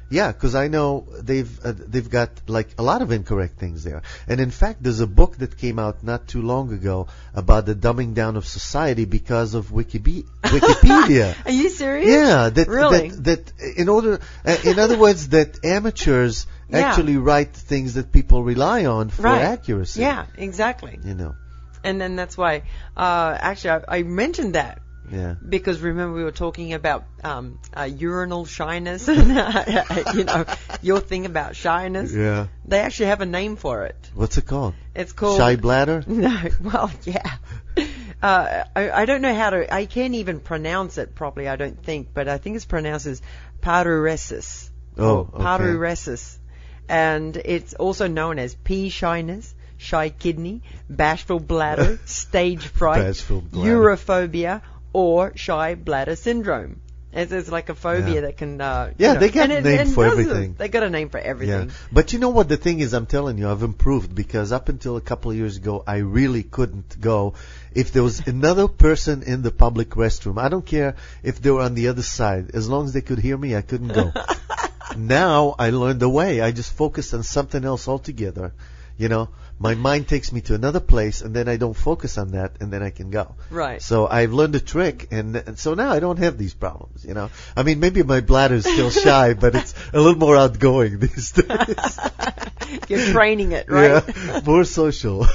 Yeah, because I know they've uh, they've got like a lot of incorrect things there. And in fact, there's a book that came out not too long ago about the dumbing down of society because of Wikipedia. Wikipedia. Are you serious? Yeah, that Really? that, that in order, uh, in other words, that amateurs Yeah. actually write things that people rely on for Right. accuracy. Yeah, exactly. You know. And then that's why, uh, actually, I, I mentioned that. Yeah. Because remember we were talking about um, uh, urinal shyness and uh, you know your thing about shyness. Yeah. They actually have a name for it. What's it called? It's called Shy bladder? No, well, yeah. Uh, I, I don't know how to. I can't even pronounce it properly. I don't think, but I think it's pronounced as paruresis. Oh, or paruresis, and it's also known as pee shyness, shy kidney, bashful bladder, stage fright, Bashful bladder. urophobia, or shy bladder syndrome. It's, it's like a phobia Yeah. that can. Uh, Yeah, you know, they got and a it- name and for dozens. everything. They got a name for everything. Yeah. But you know what the thing is, I'm telling you, I've improved because up until a couple of years ago, I really couldn't go. If there was another person in the public restroom, I don't care if they were on the other side. As long as they could hear me, I couldn't go. Now I learned the way. I just focus on something else altogether. You know, my mind takes me to another place, and then I don't focus on that, and then I can go. Right. So I've learned a trick, and, and so now I don't have these problems. You know, I mean, maybe my bladder is still shy, but it's a little more outgoing these days. You're training it, right? Yeah, more social.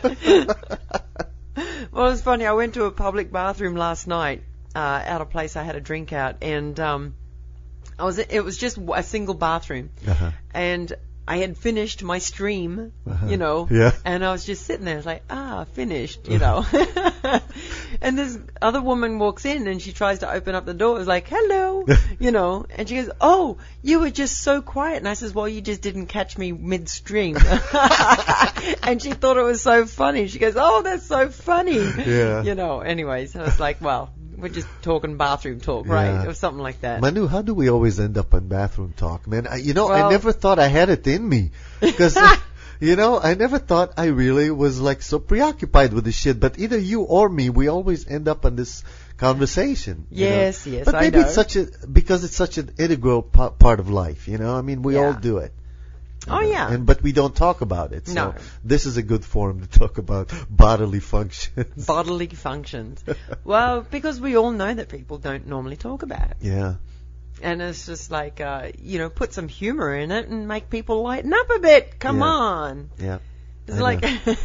Well, it's funny. I went to a public bathroom last night, uh, out of place. I had a drink out, and um, I was. It was just a single bathroom, Uh-huh. and I had finished my stream, Uh-huh. you know, Yeah. and I was just sitting there, like, ah, finished, you know. And this other woman walks in, and she tries to open up the door. It's like, hello, you know, and she goes, oh, you were just so quiet. And I says, well, you just didn't catch me midstream. And she thought it was so funny. She goes, oh, that's so funny. Yeah. You know, anyways, I was like, well, we're just talking bathroom talk, right? Yeah. Or something like that. Manu, how do we always end up on bathroom talk, man? I, you know, I Well- never thought I had it in me. Because, you know, I never thought I really was like so preoccupied with this shit. But either you or me, we always end up on this conversation. you know. Yes, yes, But I maybe know. it's such a, because it's such an integral pa- part of life, you know? I mean, we Yeah. all do it. you Oh, know, yeah. And, but we don't talk about it. So No. this is a good forum to talk about bodily functions. Bodily functions. Well, because we all know that people don't normally talk about it. Yeah. And it's just like, uh, you know, put some humor in it and make people lighten up a bit. Come Yeah. on. Yeah. It's I like, know.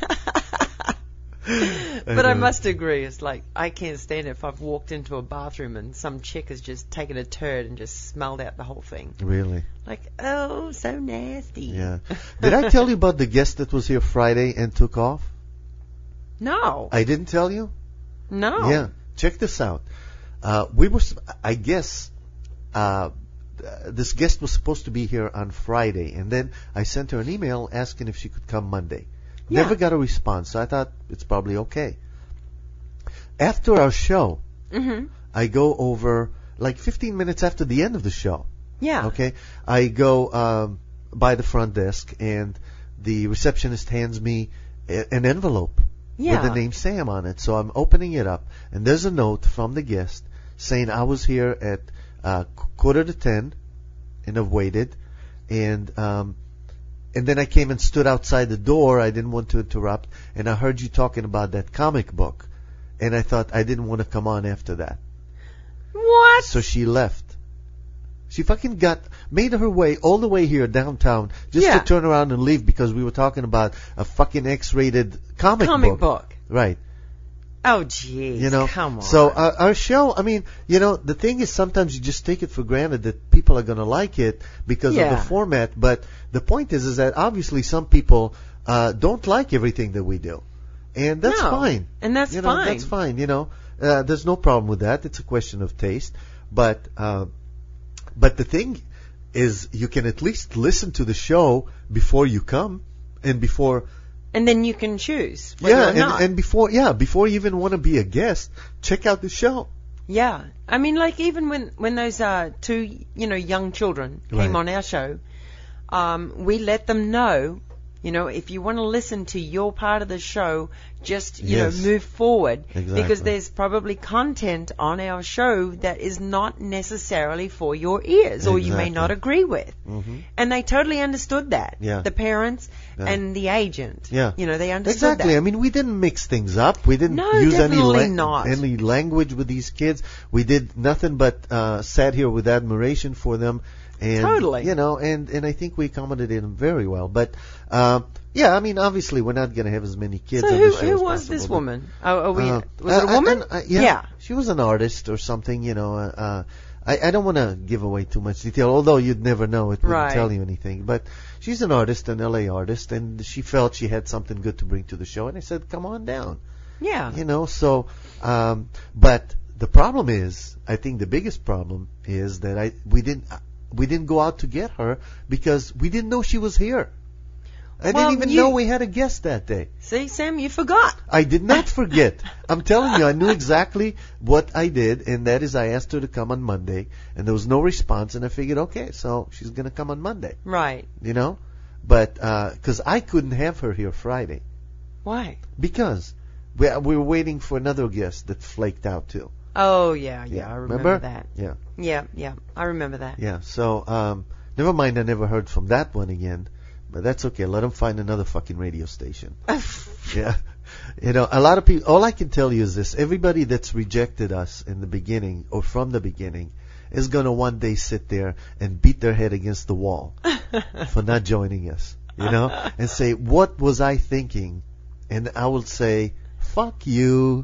but I know. must agree. It's like, I can't stand it if I've walked into a bathroom and some chick has just taken a turd and just smelled out the whole thing. Really? Like, oh, so nasty. Yeah. Did I tell you about the guest that was here Friday and took off? No. I didn't tell you? no. Yeah. Check this out. Uh, we were, s- I guess, uh, this guest was supposed to be here on Friday, and then I sent her an email asking if she could come Monday. Yeah. Never got a response, so I thought it's probably okay. After our show, Mm-hmm. I go over, like fifteen minutes after the end of the show, Yeah. okay, I go um, by the front desk, and the receptionist hands me a- an envelope Yeah. with the name Sam on it. So I'm opening it up, and there's a note from the guest saying I was here at uh, qu- quarter to ten, and I've waited, and um, and then I came and stood outside the door. I didn't want to interrupt, and I heard you talking about that comic book, and I thought I didn't want to come on after that. What? So she left. She fucking got made her way all the way here downtown just Yeah. to turn around and leave because we were talking about a fucking X-rated comic, Comic book. book. Right. Oh, jeez. You know. Come on. So uh, our show, I mean, you know, the thing is sometimes you just take it for granted that people are going to like it because of Yeah. the format. But the point is, is that obviously some people uh, don't like everything that we do, and that's No. fine. And that's you know, fine. That's fine. You know, uh, there's no problem with that. It's a question of taste. But uh, but the thing is, you can at least listen to the show before you come, and before And then you can choose whether yeah, or and, not. and before yeah, before you even want to be a guest, check out the show. Yeah. I mean, like, even when, when those uh, two, you know, young children came Right. on our show, um, we let them know You know, if you want to listen to your part of the show, just, you Yes. know, move forward. Exactly. Because there's probably content on our show that is not necessarily for your ears or you may Exactly. not agree with. Mm-hmm. And they totally understood that. Yeah. The parents Yeah. and the agent. Yeah. You know, they understood Exactly. that. I mean, we didn't mix things up. We didn't No, use any definitely not. any language with these kids. We did nothing but uh, sat here with admiration for them. And, Totally. You know, and, and I think we accommodated them very well. But, uh, yeah, I mean, obviously, we're not going to have as many kids So on who, the show who as was possible, this but- woman? Oh, are we, Uh, was it a I- I- woman? I- yeah, yeah. She was an artist or something, you know. Uh, uh, I, I don't want to give away too much detail, although you'd never know. It wouldn't Right. tell you anything. But she's an artist, an L A artist, and she felt she had something good to bring to the show. And I said, come on down. Yeah. You know, so, um, but the problem is, I think the biggest problem is that I we didn't we didn't go out to get her because we didn't know she was here. I Well, didn't even you- know we had a guest that day. See, Sam, you forgot. I did not forget. I'm telling you, I knew exactly what I did, and that is I asked her to come on Monday, and there was no response, and I figured, okay, so she's going to come on Monday, Right. you know? But, because I couldn't have her here Friday, Why? because we, we were waiting for another guest that flaked out too. Oh, yeah, yeah, I remember, that. Yeah, Yeah, yeah, I remember that. yeah. So, um, never mind, I never heard from that one again, but that's okay. Let them find another fucking radio station. Yeah. You know, a lot of people, all I can tell you is this. Everybody that's rejected us in the beginning or from the beginning is going to one day sit there and beat their head against the wall for not joining us, you know, and say, what was I thinking? And I will say, fuck you.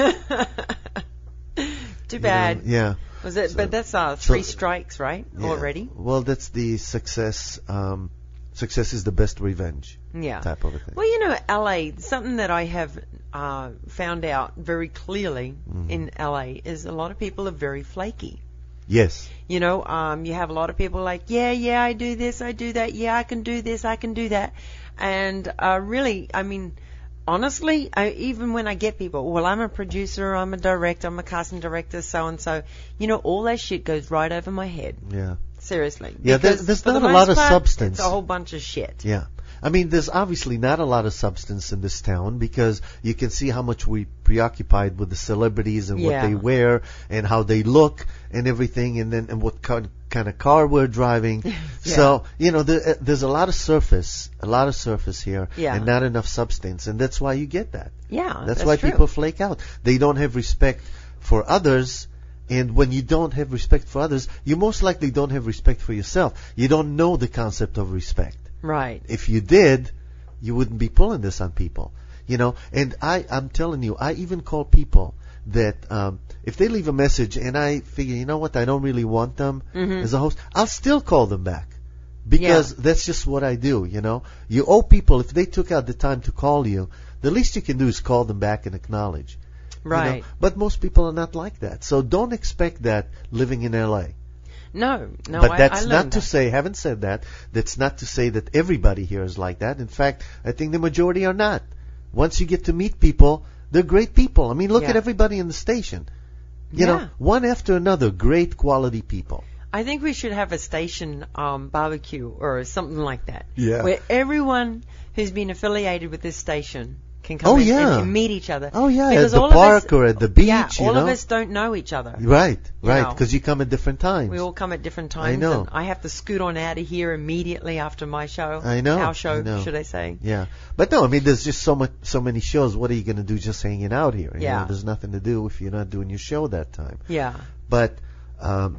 Too bad. You know, yeah. Was it? So- but that's uh, three so- strikes, right? yeah. Already. Well, that's the success. Um, success is the best revenge Yeah. type of a thing. Well, you know, L A, something that I have uh, found out very clearly Mm-hmm. in L A is a lot of people are very flaky. Yes. You know, um, you have a lot of people like, yeah, yeah, I do this, I do that, yeah, I can do this, I can do that. And uh, really, I mean, honestly, I, even when I get people, well, I'm a producer, I'm a director, I'm a casting director, so-and-so, you know, all that shit goes right over my head. Yeah. Seriously. Yeah, there- Because there's for not the a lot most of part, substance. It's a whole bunch of shit. Yeah. I mean, there's obviously not a lot of substance in this town because you can see how much we preoccupied with the celebrities and what Yeah. they wear and how they look and everything, and then and what kind kind of car we're driving. So you know, there, uh, there's a lot of surface, a lot of surface here, Yeah. and not enough substance, and that's why you get that. Yeah, That's, that's why true. people flake out. They don't have respect for others. And when you don't have respect for others, you most likely don't have respect for yourself. You don't know the concept of respect. Right. If you did, you wouldn't be pulling this on people, you know. And I, I'm telling you, I even call people that um, if they leave a message and I figure, you know what, I don't really want them Mhm. as a host, I'll still call them back because that's just what I do, you know. You owe people, if they took out the time to call you, the least you can do is call them back and acknowledge. you know. Right. But most people are not like that, so don't expect that living in L A. No, no, But I, that's I learned not to that. say, haven't said that, that's not to say that everybody here is like that. In fact, I think the majority are not. Once you get to meet people, they're great people. I mean, look Yeah. at everybody in the station. You Yeah. know, one after another, great quality people. I think we should have a station um, barbecue or something like that. Yeah. Where everyone who's been affiliated with this station can come Oh, in yeah. and, and meet each other. Oh, yeah, Because at the all of park us- or at the beach, Yeah, you all know. of us don't know each other. Right, You right, know. because you come at different times. We all come at different times. I know. And I have to scoot on out of here immediately after my show. I know, Our show, I know. should I say. Yeah, but no, I mean, there's just so much, so many shows. What are you going to do just hanging out here? You Yeah. know, there's nothing to do if you're not doing your show that time. Yeah. But, um,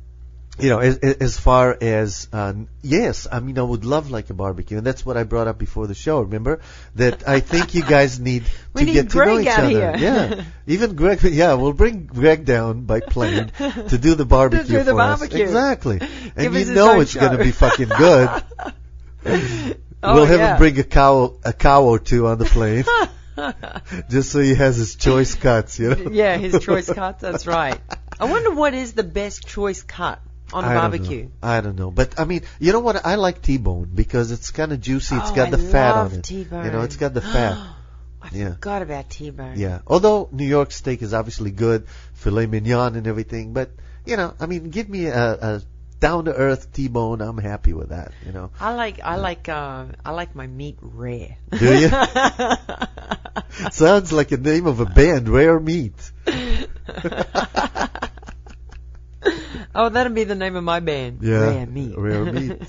you know, as, as far as, uh, yes, I mean, I would love like a barbecue, and that's what I brought up before the show. Remember that I think you guys need We to need get to know Greg each out other. here. Yeah, even Greg. Yeah, we'll bring Greg down by plane to do the barbecue do the for us. barbecue. Exactly, Give and us you his know own it's going to show. be fucking good. Oh, we'll have yeah. him bring a cow, a cow or two on the plane, just so he has his choice cuts. You know. Yeah, his choice cut. That's right. I wonder what is the best choice cut on a I don't barbecue. know. I don't know, but I mean, you know what? I like T-bone because it's kind of juicy. It's Oh, got I the fat love on it. T-bone. You know, it's got the fat. I Yeah. forgot about T-bone. Yeah. Although New York steak is obviously good, filet mignon and everything, but you know, I mean, give me a, a down to earth T-bone. I'm happy with that. You know. I like I like uh, I like my meat rare. Do you? Sounds like a name of a band, Rare Meat. Oh, that'd be the name of my band. Yeah, Rare Meat. Rare Meat.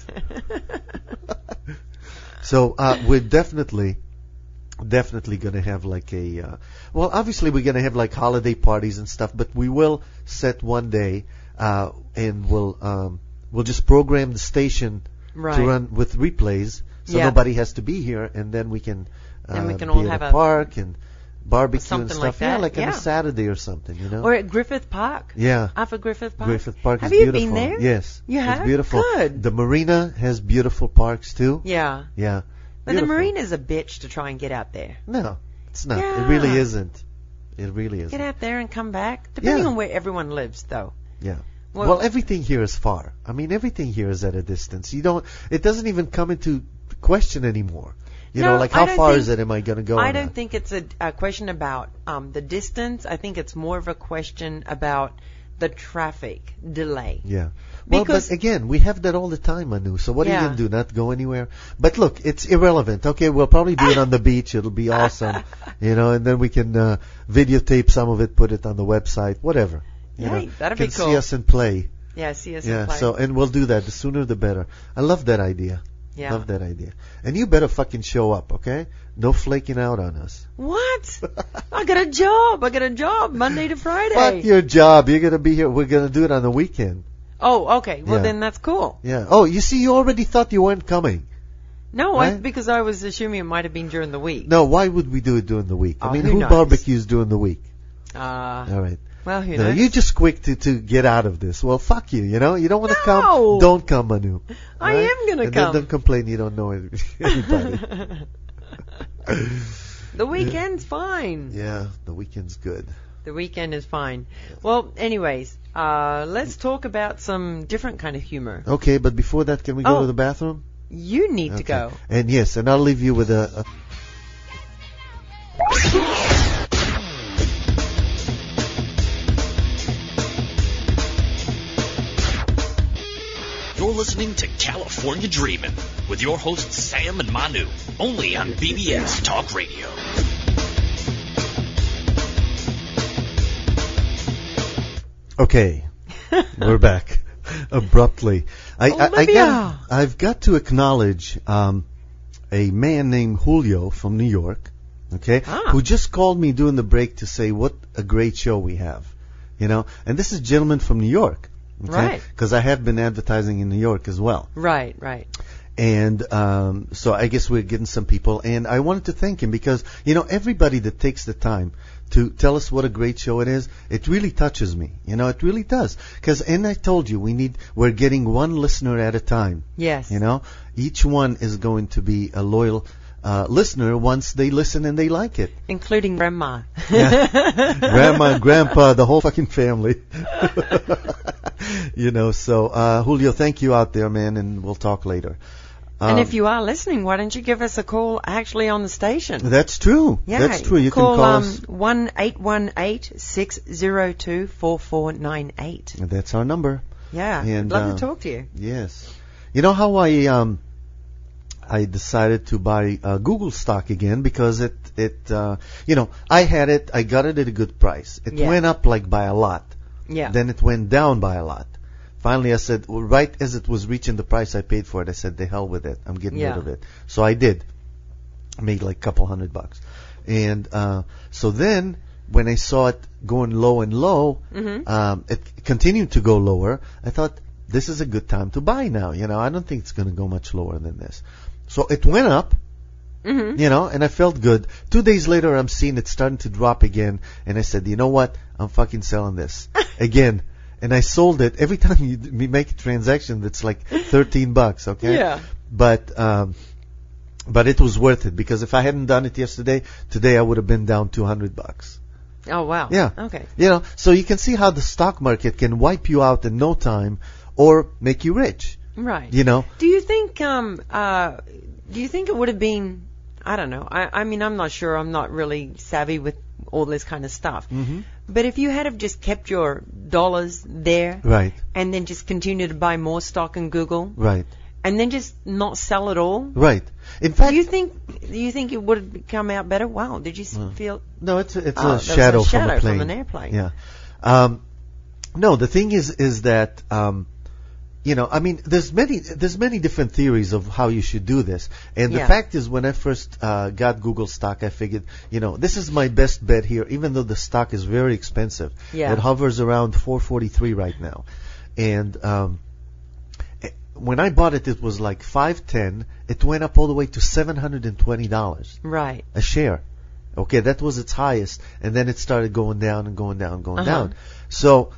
So uh, we're definitely, definitely going to have like a, uh, well, obviously we're going to have like holiday parties and stuff, but we will set one day uh, and we'll um, we'll just program the station Right. to run with replays, so Yeah. nobody has to be here, and then we can uh, And we can be all at have a a- park and barbecue and something stuff. like that, Yeah, like on yeah. a Saturday or something, you know. Or at Griffith Park. Yeah. Up at Griffith Park. Griffith Park Have is you beautiful. been there? Yes. You have? It's beautiful. Good. The marina has beautiful parks too. Yeah. Yeah. But the Beautiful. marina's a bitch to try and get out there. No, it's not. Yeah. It really isn't. It really isn't. Get out there and come back. Depending Yeah. on where everyone lives, though. Yeah. Well- Well, everything here is far. I mean, everything here is at a distance. You don't. It doesn't even come into question anymore. You No, know, like I how don't far think- is it? Am I going to go? I or don't not? think it's a, a question about um, the distance. I think it's more of a question about the traffic delay. Yeah. Well, Because- but again, we have that all the time, Manu. So what are Yeah. you going to do? Not go anywhere? But look, it's irrelevant. Okay, we'll probably do it on the beach. It'll be awesome. You know, and then we can uh, videotape some of it, put it on the website, whatever. You Yay, know, that'd can be cool. see us and play. Yeah, see us Yeah, in play. so, and we'll do that. The sooner the better. I love that idea. yeah. Love that idea. And you better fucking show up, okay? No flaking out on us. What? I got a job. I got a job Monday to Friday. Fuck your job. You're going to be here. We're going to do it on the weekend. Oh, okay. Well, Yeah. then that's cool. Yeah. Oh, you see, you already thought you weren't coming. No, I, Right? because I was assuming it might have been during the week. No, why would we do it during the week? I Oh, mean, who who knows? barbecues during the week? Uh, All right. well, who No, knows? you're just quick to, to get out of this. Well, fuck you, you know? You don't want to No. come? Don't come, Manu. I Right? am gonna and come. then don't complain you don't know anybody. The weekend's fine. Yeah, the weekend's good. The weekend is fine. Well, anyways, uh, let's talk about some different kind of humor. Okay, but before that, can we go Oh. to the bathroom? You need to Okay. go. And yes, and I'll leave you with a, a You're listening to California Dreamin' with your hosts Sam and Manu, only on B B S Talk Radio. Okay, we're back abruptly. I, I, I Olivia! got, I've got to acknowledge um, a man named Julio from New York, okay, Ah. who just called me during the break to say what a great show we have, you know. And this is a gentleman from New York, okay, Right. because I have been advertising in New York as well. Right, right. And um, so I guess we're getting some people. And I wanted to thank him because, you know, everybody that takes the time to tell us what a great show it is, it really touches me. You know, it really does. Because, and I told you, we need, we're getting one listener at a time. Yes. You know, each one is going to be a loyal uh, listener once they listen and they like it. Including Grandma. Yeah. Grandma and Grandpa, the whole fucking family. You know, so uh, Julio, thank you out there, man, and we'll talk later. And Um, if you are listening, why don't you give us a call actually on the station? That's true. Yeah, That's true. You call, can call um, us. one eight one eight six zero two four four nine eight. That's our number. Yeah, And, I'd love uh, to talk to you. Yes. You know how I um I decided to buy uh, Google stock again because it it uh, you know I had it, I got it at a good price. It Yeah. went up like by a lot. Yeah. Then it went down by a lot. Finally, I said, well, right as it was reaching the price I paid for it, I said, the hell with it. I'm getting Yeah. rid of it. So I did. I made like a couple hundred bucks. And uh, so then, when I saw it going low and low, Mhm. um, it continued to go lower. I thought, this is a good time to buy now. You know, I don't think it's going to go much lower than this. So it went up. Mm-hmm. You know, and I felt good. Two days later, I'm seeing it starting to drop again, and I said, you know what? I'm fucking selling this again. And I sold it. Every time you d- make a transaction, that's like thirteen bucks, okay? Yeah. But um, but it was worth it because if I hadn't done it yesterday, today I would have been down two hundred bucks. Oh, wow. Yeah. Okay. You know, so you can see how the stock market can wipe you out in no time or make you rich. Right. You know. Do you think um uh do you think it would have been I don't know. I I mean I'm not sure. I'm not really savvy with all this kind of stuff. Mm-hmm. But if you had have just kept your dollars there, Right. and then just continue to buy more stock in Google, Right. and then just not sell it all, Right. In fact, do you think do you think it would have come out better? Wow, did you s feel? no, it's a, it's Oh, a that was a shadow, shadow from a plane. from an airplane. Yeah. Um, no, the thing is, is that, um, you know, I mean, there's many, there's many different theories of how you should do this. And the Yeah. fact is, when I first uh, got Google stock, I figured, you know, this is my best bet here, even though the stock is very expensive. Yeah. It hovers around four forty-three right now. And um, eh, when I bought it, it was like five ten. It went up all the way to seven hundred twenty dollars Right. a share. Okay, that was its highest, and then it started going down and going down and going Uh-huh. down. So,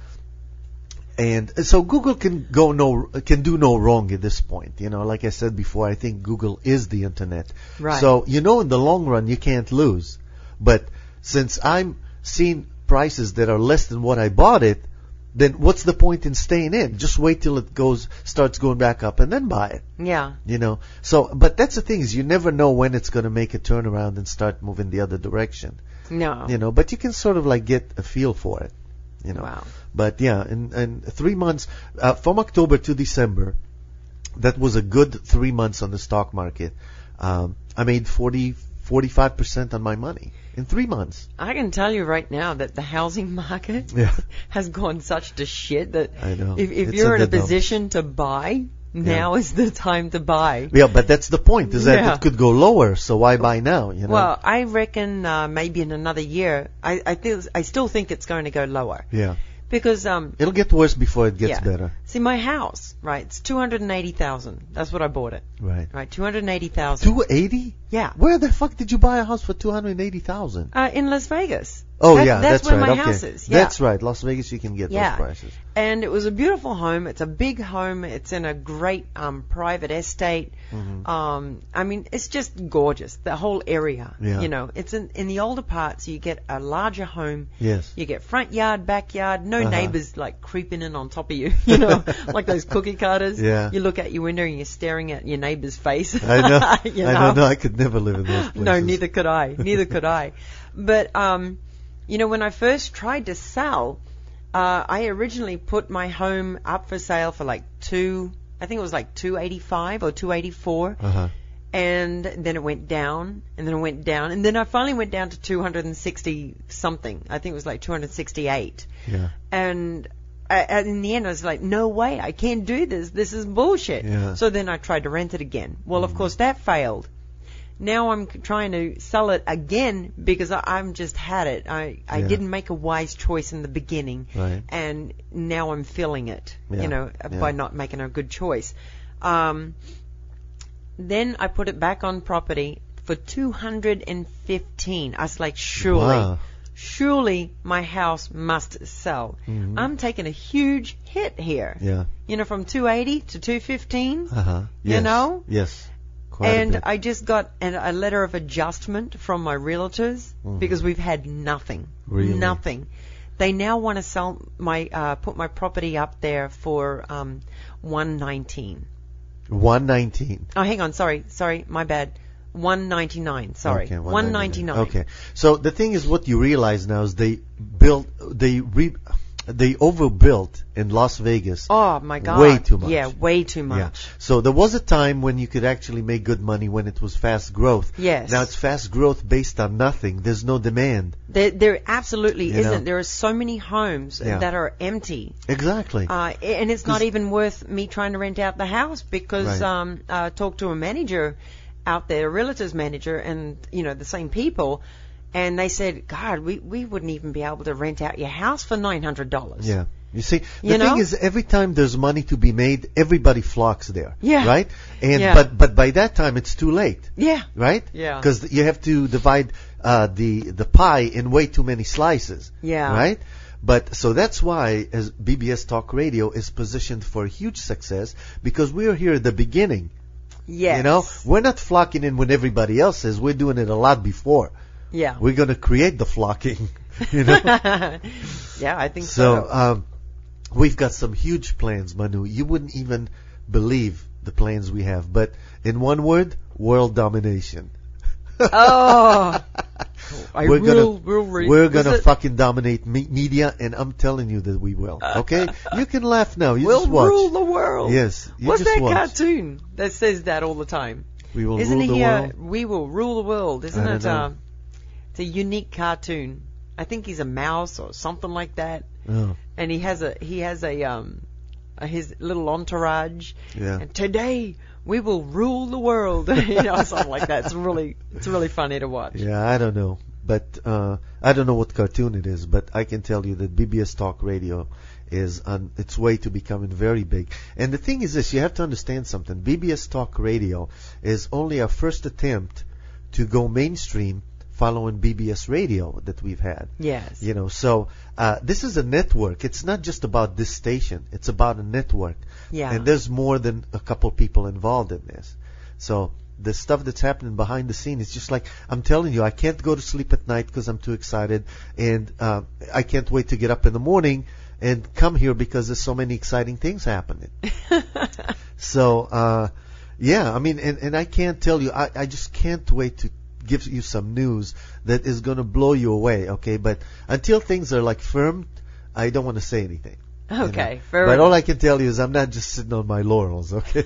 and so Google can go no can do no wrong at this point. You know, like I said before, I think Google is the internet. Right. So you know, in the long run, you can't lose. But since I'm seeing prices that are less than what I bought it, then what's the point in staying in? Just wait till it goes starts going back up and then buy it. Yeah. You know, so, but that's the thing is you never know when it's going to make a turnaround and start moving the other direction. No. You know, but you can sort of like get a feel for it. You know. Wow. But yeah, in, in three months, uh, from October to December, that was a good three months on the stock market. Um, I made forty, forty-five percent on my money in three months. I can tell you right now that the housing market Yeah. has gone such to shit that I know. if, if It's you're in a the dumps. position to buy, now is the time to buy. Yeah, but that's the point, is that Yeah. it could go lower, so why buy now, you know? Well, I reckon uh, maybe in another year, I I, feel, I still think it's going to go lower yeah. because um It'll get worse before it gets yeah. better. See, my house, right? It's two hundred and eighty thousand. That's what I bought it. Right. Right, two hundred and eighty thousand. two eighty? Yeah. Where the fuck did you buy a house for two hundred eighty thousand? Uh, in Las Vegas. Oh That- yeah, that's, that's, where right. my okay. house is. Yeah. That's right. Las Vegas, you can get Yeah. those prices. And it was a beautiful home. It's a big home. It's in a great um, private estate. Mhm. Um, I mean, it's just gorgeous. The whole area. Yeah. You know, it's in, in the older parts. You get a larger home. Yes. You get front yard, backyard. No Uh-huh. neighbors like creeping in on top of you. You know, like those cookie cutters. Yeah. You look out your window and you're staring at your neighbor's face. I know. You I don't know. I could never live in those places. No, neither could I. Neither could I. But um, you know, when I first tried to sell, uh, I originally put my home up for sale for like two. I think it was like two eighty-five or two eighty-four, Uh-huh. and then it went down, and then it went down, and then I finally went down to two hundred sixty something. I think it was like two hundred sixty-eight, Yeah. and. I, and in the end, I was like, no way, I can't do this. This is bullshit. Yeah. So then I tried to rent it again. Well, of course, that failed. Now I'm c- trying to sell it again because I, I'm just had it. I, I Yeah. didn't make a wise choice in the beginning. Right. And now I'm feeling it, Yeah. you know, Yeah. by not making a good choice. Um, then I put it back on property for two hundred fifteen. I was like, surely. Wow. Surely my house must sell. Mhm. I'm taking a huge hit here. Yeah. You know, from two eighty to two fifteen. Uh-huh. You Yes. know? Yes. Quite a And bit. I just got an, a letter of adjustment from my realtors Mhm. because we've had nothing. Really? Nothing. They now want to sell my, uh, put my property up there for, um, one nineteen. one nineteen. Oh, hang on. Sorry. Sorry. My bad. one ninety-nine. Sorry. Okay, one ninety-nine. Okay. So the thing is, what you realize now is they built, they re, they overbuilt in Las Vegas. Oh my God. Way too much. Yeah, way too much. Yeah. So there was a time when you could actually make good money when it was fast growth. Yes. Now it's fast growth based on nothing. There's no demand. There, there absolutely You isn't. know. There are so many homes Yeah. that are empty. Exactly. Uh, and it's not 'Cause- even worth me trying to rent out the house because Right. um, I talked to a manager out there, a realtor's manager, and, you know, the same people, and they said, God, we, we wouldn't even be able to rent out your house for nine hundred dollars. Yeah. You see, the You thing know? is, every time there's money to be made, everybody flocks there. Yeah. Right? And Yeah. but but by that time it's too late. Yeah. Right? Yeah. Because you have to divide uh, the the pie in way too many slices. Yeah. Right? But so that's why as B B S Talk Radio is positioned for huge success because we're here at the beginning. Yes. You know, we're not flocking in when everybody else is. We're doing it a lot before. Yeah. We're going to create the flocking. You know. Yeah, I think so. So um, we've got some huge plans, Manu. You wouldn't even believe the plans we have. But in one word, world domination. Oh. I we're will, gonna will read. we're Was gonna it- fucking dominate me- media, and I'm telling you that we will. Okay, you can laugh now. You We'll just watch. rule the world. Yes, you What's just that watch. cartoon that says that all the time? We will Isn't rule the he? Uh, world. we will rule the world. Isn't I don't it? know. Uh, it's a unique cartoon. I think he's a mouse or something like that, Oh, and he has a he has a um a, his little entourage. yeah. And today we will rule the world. You know, something like that. It's really it's really funny to watch. Yeah, I don't know, but uh, I don't know what cartoon it is, but I can tell you that B B S Talk Radio is on its way to becoming very big. And the thing is this, you have to understand something. B B S Talk Radio is only our first attempt to go mainstream following B B S Radio that we've had. Yes. You know, so uh, this is a network. It's not just about this station. It's about a network. Yeah. And there's more than a couple people involved in this. So the stuff that's happening behind the scene is just like, I'm telling you, I can't go to sleep at night because I'm too excited. And uh, I can't wait to get up in the morning and come here because there's so many exciting things happening. So, uh, yeah, I mean, and, and I can't tell you, I, I just can't wait to give you some news that is going to blow you away, okay? But until things are like firm, I don't want to say anything. you know. Okay. Fair But enough. all I can tell you is I'm not just sitting on my laurels, okay?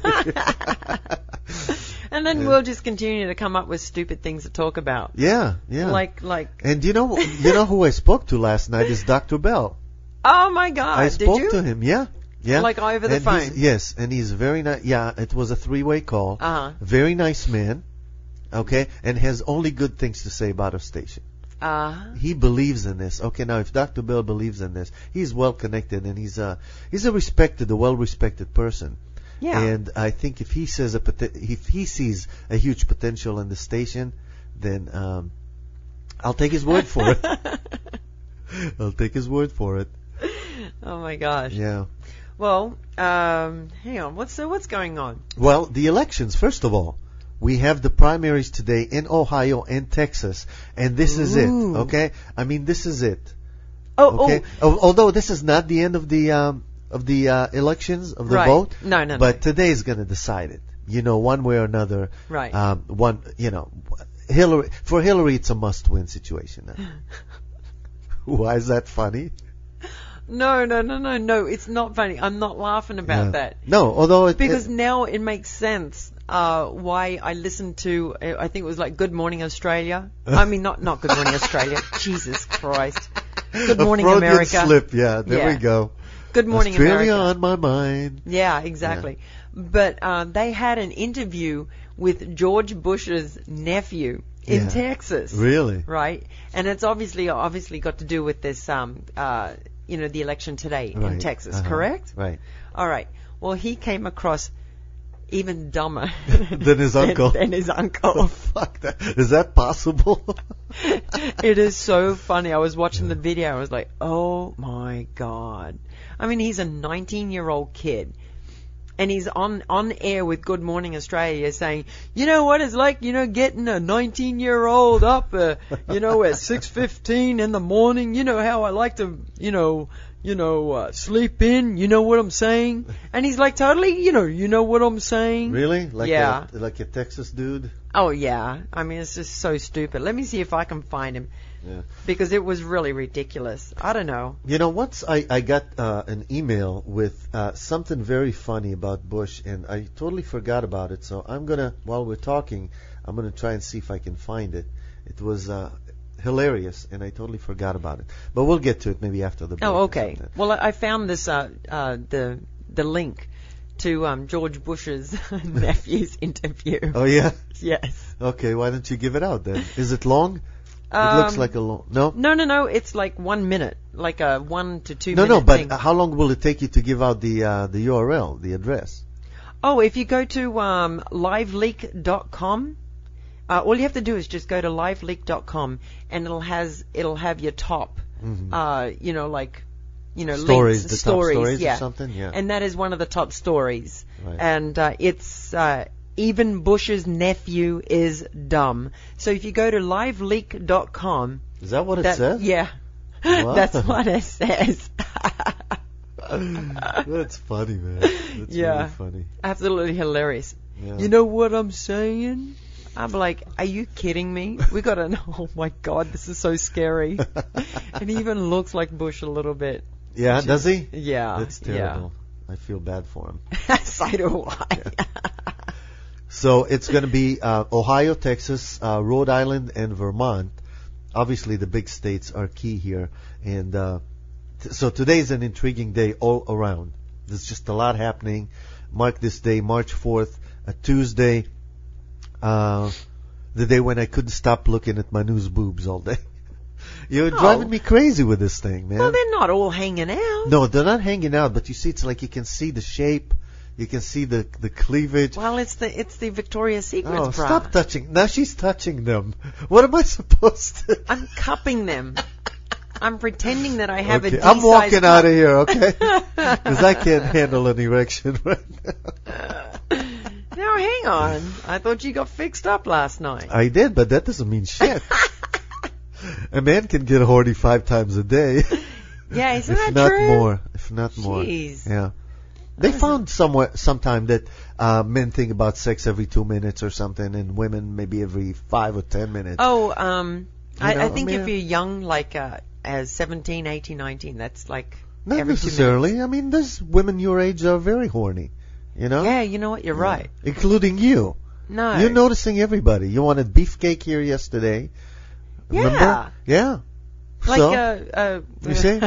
And then we'll just continue to come up with stupid things to talk about. yeah, yeah. Like like And you know, you know who I spoke to last night is Doctor Bell. oh my God, I spoke did you? to him, yeah. Yeah. Like over the And he's- phone? Yes, and he's very nice. Yeah, it was a three-way call. Uh-huh. Very nice man, okay, and has only good things to say about our station. Uh, He believes in this. Okay, now if Doctor Bell believes in this, he's well connected and he's a he's a respected, a well-respected person. yeah. And I think if he says a pot- if he sees a huge potential in the station, then um, I'll take his word for it. I'll take his word for it. Oh my gosh. Yeah. Well, um, hang on. What's so what's going on? Well, the elections, first of all, we have the primaries today in Ohio and Texas, and this is it. Ooh. Okay, I mean this is it. Oh, Okay, Al- although this is not the end of the um, of the uh, elections of the Right. vote, No, no, no. but today is going to decide it. You know, one way or another. Right. Um, one, you know, Hillary for Hillary, it's a must-win situation. Now. Why is that funny? no, no, no, no, no. It's not funny. I'm not laughing about Yeah. that. No, although it, Because it, now it makes sense uh, why I listened to, uh, I think it was like Good Morning Australia. I mean, not not Good Morning Australia. Jesus Christ. Good Morning a Freudian America. slip. Yeah, there Yeah. we go. Good Morning Australia America. on my mind. Yeah, exactly. But uh, they had an interview with George Bush's nephew in Yeah. Texas. Really? Right? And it's obviously obviously got to do with this, um, uh, you know, the election today in Right. Texas, Uh-huh. correct? Right. All right. Well, he came across even dumber Than his uncle. Than, his uncle. Oh, fuck that. Is that possible? It is so funny. I was watching the video. I was like, oh my God. I mean, he's a nineteen-year-old kid. And he's on, on air with Good Morning Australia saying, you know what it's like, you know, getting a nineteen-year-old up, uh, you know, at six fifteen in the morning. You know how I like to, you know, you know, uh, sleep in. You know what I'm saying? And he's like, totally, you know, you know what I'm saying? Really? Like Yeah. a, like a Texas dude? Oh, yeah. I mean, it's just so stupid. Let me see if I can find him. Yeah. Because it was really ridiculous. I don't know. You know, once I, I got uh, an email with uh, something very funny about Bush, and I totally forgot about it. So I'm going to, while we're talking, I'm going to try and see if I can find it. It was uh, hilarious, and I totally forgot about it. But we'll get to it maybe after the break. Oh, or okay. something. Well, I I found this, uh, uh, the the link to um, George Bush's nephew's interview. Oh, yeah? Yes. Okay, why don't you give it out then? Is it long? It Um, looks like a long... No? No, no, no. It's like one minute, like a one to two No, minute no, but thing. how long will it take you to give out the uh, the U R L, the address? Oh, if you go to um, liveleak dot com, uh, all you have to do is just go to liveleak dot com, and it'll has it'll have your top, Mhm. uh, you know, like, you know, Stories, links, the top stories, stories or yeah, something? Yeah. And that is one of the top stories, Right. and uh, it's uh, even Bush's nephew is dumb. So if you go to liveleak dot com, Is that what it that, says? yeah, Wow. that's what it says. That's funny, man. That's Yeah. really funny. Absolutely hilarious. Yeah. You know what I'm saying? I'm like, are you kidding me? We got an, oh my God, this is so scary. And he even looks like Bush a little bit. Yeah, does he? Yeah. That's terrible. Yeah. I feel bad for him. So do I. Yeah. So it's going to be uh, Ohio, Texas, uh, Rhode Island, and Vermont. Obviously, the big states are key here. And uh, t- so today is an intriguing day all around. There's just a lot happening. Mark this day, March fourth, a Tuesday, uh, the day when I couldn't stop looking at my news boobs all day. You're Oh. driving me crazy with this thing, man. Well, they're not all hanging out. No, they're not hanging out, but you see, it's like you can see the shape, you can see the the cleavage. Well, it's the it's the Victoria's Secret Oh, bra. stop touching. Now she's touching them. What am I supposed to? I'm cupping them. I'm pretending that I have Okay, a I'm D-sized walking cup. out of here, okay? Because I can't handle an erection right now. Now, hang on. I thought you got fixed up last night. I did, but that doesn't mean shit. A man can get horny five times a day. Yeah, isn't if that not true? more. If not more. Jeez. Yeah. They found somewhere sometime that uh, men think about sex every two minutes or something, and women maybe every five or ten minutes. Oh, um, I, know, I I think mean, if you're young, like uh, as seventeen, eighteen, nineteen, that's like Not every two necessarily. I mean, there's women your age are very horny. You know? Yeah, you know what? You're right. Including you. No. You're noticing everybody. You wanted beefcake here yesterday. Yeah. Remember? Yeah. Like, so, uh, uh, you see?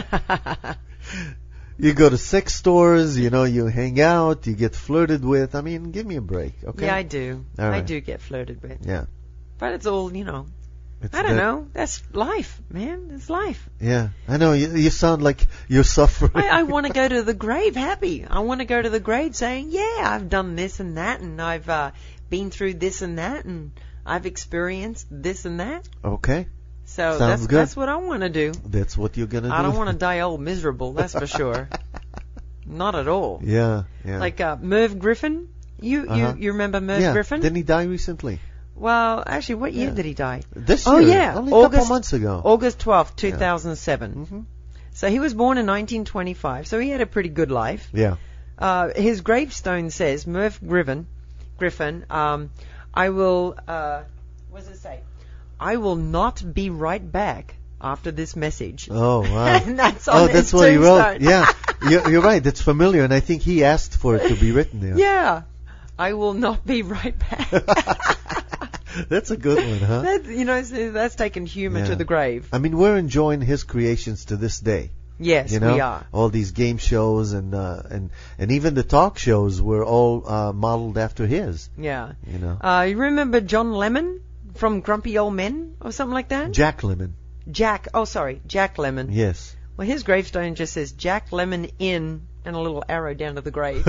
You go to sex stores, you know, you hang out, you get flirted with. I mean, give me a break, okay? Yeah, I do. All I right. do get flirted with. Yeah. But it's all, you know, It's I don't that- know. That's life, man. It's life. Yeah. I know. You, you sound like you're suffering. I, I want to go to the grave happy. I want to go to the grave saying, yeah, I've done this and that, and I've uh, been through this and that, and I've experienced this and that. Okay. So Sounds that's good. that's what I want to do. That's what you're going to do. I don't want to die old miserable, that's for sure. Not at all. Yeah. Yeah. Like uh, Merv Griffin. You, Uh-huh. you you remember Merv yeah. Griffin? Didn't he die recently? Well, actually, what year Yeah. did he die? This Oh, year. yeah. Only a couple August- months ago. August twelfth, two thousand seven. Mm-hmm. So he was born in nineteen twenty-five, so he had a pretty good life. Yeah. Uh, his gravestone says, Merv Griffin, Griffin, um, I will, uh, what does it say? I will not be right back after this message. Oh, wow. And that's on oh, his that's what he wrote. tombstone. Yeah. You're, you're right. That's familiar, and I think he asked for it to be written there. Yeah. I will not be right back. That's a good one, huh? That, you know, so that's taken humor Yeah. to the grave. I mean, we're enjoying his creations to this day. Yes, You know, we are. all these game shows and uh, and and even the talk shows were all uh, modeled after his. Yeah. You know, Uh, you remember John Lemon from Grumpy Old Men or something like that? Jack Lemmon. Jack, oh sorry, Jack Lemon. Yes. Well, his gravestone just says Jack Lemon in and a little arrow down to the grave.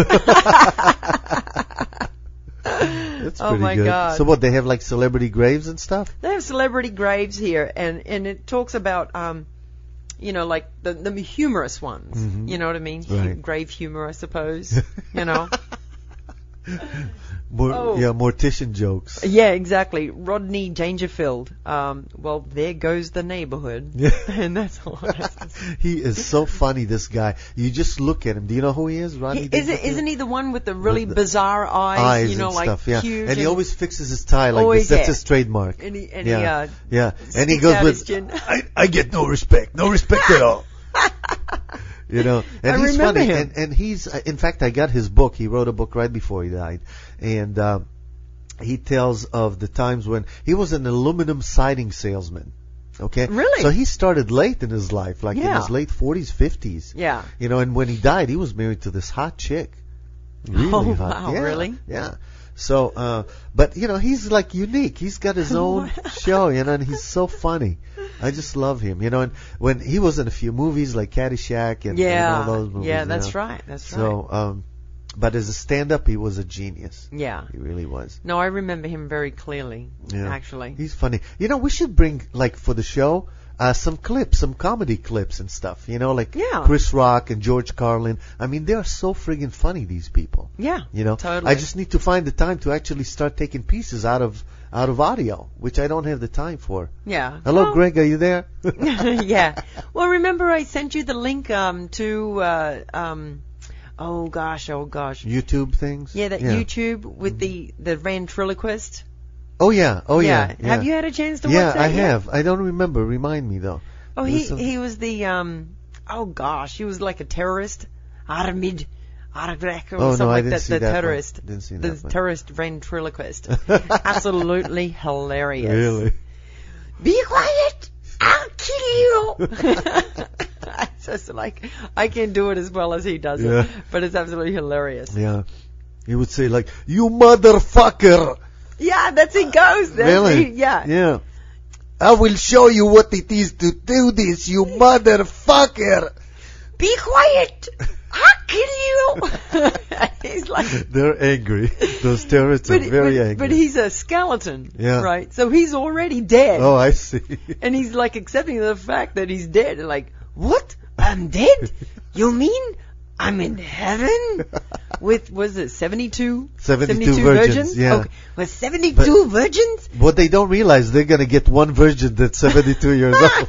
That's Oh, pretty my good. God. So what? They have like celebrity graves and stuff. They have celebrity graves here, and, and it talks about, um, you know, like the, the humorous ones. Mhm. You know what I mean? Right. Grave humor, I suppose. You know? More, Oh. Yeah, mortician jokes. Yeah, exactly. Rodney Dangerfield. Um, well, there goes the neighborhood. Yeah. And that's all. He is so funny, this guy. You just look at him. Do you know who he is, Rodney? He, isn't, Dangerfield? isn't he the one with the really With the bizarre eyes? Eyes you know, and like stuff, yeah. huge. And he always fixes his tie like Always, this. That's yeah. his trademark. And he, and yeah, he, uh, yeah. And he sticks goes out his with, chin. I, I get no respect, no respect at all. You know, and I he's remember funny, him. and and he's. uh, In fact, I got his book. He wrote a book right before he died, and um, he tells of the times when he was an aluminum siding salesman. Okay, Really? So he started late in his life, like in Yeah. his late forties, fifties. Yeah. You know, and when he died, he was married to this hot chick. Really Oh, hot. wow, Yeah, really? Yeah. So, uh, but you know, he's like unique. He's got his own show, you know, and he's so funny. I just love him, you know. And when he was in a few movies like Caddyshack and, Yeah. and all those movies, yeah, you that's know. right. That's So, um, but as a stand-up, he was a genius. right. Yeah. He really was. No, I remember him very clearly, Yeah. actually. He's funny. You know, we should bring like for the show. Uh, some clips, some comedy clips and stuff, you know, like Yeah. Chris Rock and George Carlin. I mean, they are so friggin' funny, these people. Yeah. You know, Totally. I just need to find the time to actually start taking pieces out of out of audio, which I don't have the time for. Yeah. Hello, Well, Greg, are you there? yeah. Well, remember I sent you the link um, to, uh, um, oh gosh, oh gosh. YouTube things. Yeah, that YouTube with the, the ventriloquist. Oh yeah, oh yeah. yeah. yeah. Have you had a chance to Yeah, watch that I yet? have. I don't remember. Remind me though. Oh, There he was some- he was the um. Oh gosh, he was like a terrorist. Armid. Argrek or Oh, no, something I like didn't that. see The that one. terrorist. Didn't see the that one. terrorist ventriloquist. Absolutely hilarious. Really? Be quiet! I'll kill you! It's just like, I can't do it as well as he does Yeah. it, but it's absolutely hilarious. Yeah. He would say like, "You motherfucker!" Yeah, that's he goes. That's Really? he- yeah. Yeah. I will show you what it is to do this, you motherfucker. Be quiet! I'll kill you! He's like, They're angry. Those terrorists are but, very but, angry. but he's a skeleton, Yeah. right? So he's already dead. Oh, I see. And he's like accepting the fact that he's dead. And like, what? I'm dead? You mean I'm in heaven? With, was it seventy-two? seventy-two virgins, yeah. Okay. With seventy-two virgins? What they don't realize, they're gonna get one virgin that's seventy-two years old.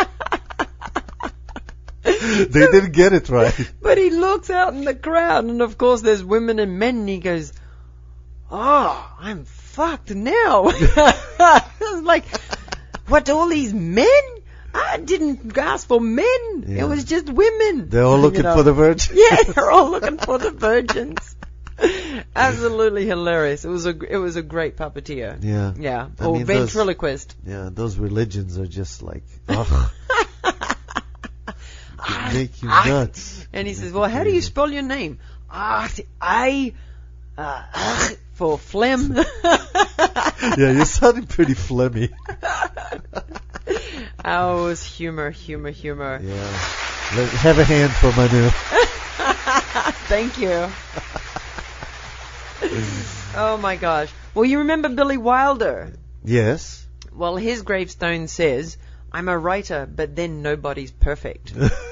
They didn't get it right. But he looks out in the crowd, and of course there's women and men, and he goes, oh, I'm fucked now. It's like, what, all these men? I didn't ask for men. Yeah. It was just women. They're all You looking know. for the virgin. Yeah, they're all looking for the virgins. Absolutely hilarious. It was a it was a great puppeteer. Yeah. Yeah. I Or mean, those- ventriloquist. Yeah, those religions are just like, ugh. They make you nuts. And he says, "Well, how do you spell your name?" Ah, I, uh, ugh, for phlegm. Yeah, you're sounding pretty phlegmy. Oh, it was humor, humor, humor. Yeah. Let, have a hand for Manu. Thank you. Oh my gosh. Well, you remember Billy Wilder? Yes. Well, his gravestone says, "I'm a writer, but then nobody's perfect."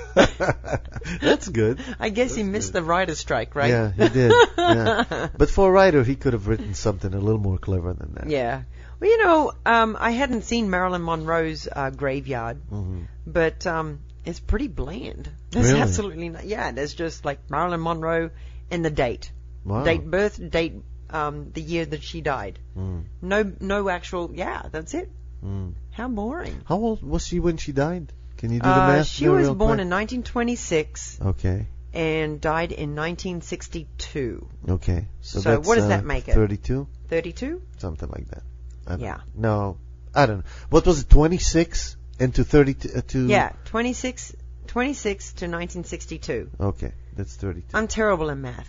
That's good. I guess he missed the writer's strike, right? Yeah, he did. Yeah. But for a writer, he could have written something a little more clever than that. Yeah. Well, you know, um, I hadn't seen Marilyn Monroe's uh, graveyard, Mhm. but um, it's pretty bland. There's Really? absolutely no, yeah. There's just like Marilyn Monroe and the date, Wow. date, birth, date, um, the year that she died. Mm. No, no actual. Yeah, that's it. Mm. How boring. How old was she when she died? Can you do the Uh, math? she there was real born quick? in nineteen twenty-six Okay. and died in nineteen sixty-two. Okay. So, So that's, what does uh, that make it? thirty-two? thirty-two? Something like that. I don't Yeah. No, I don't know. What was it? twenty-six and to thirty-two? Uh, to Yeah, twenty-six, twenty-six to nineteen sixty-two. Okay, that's thirty-two. I'm terrible in math.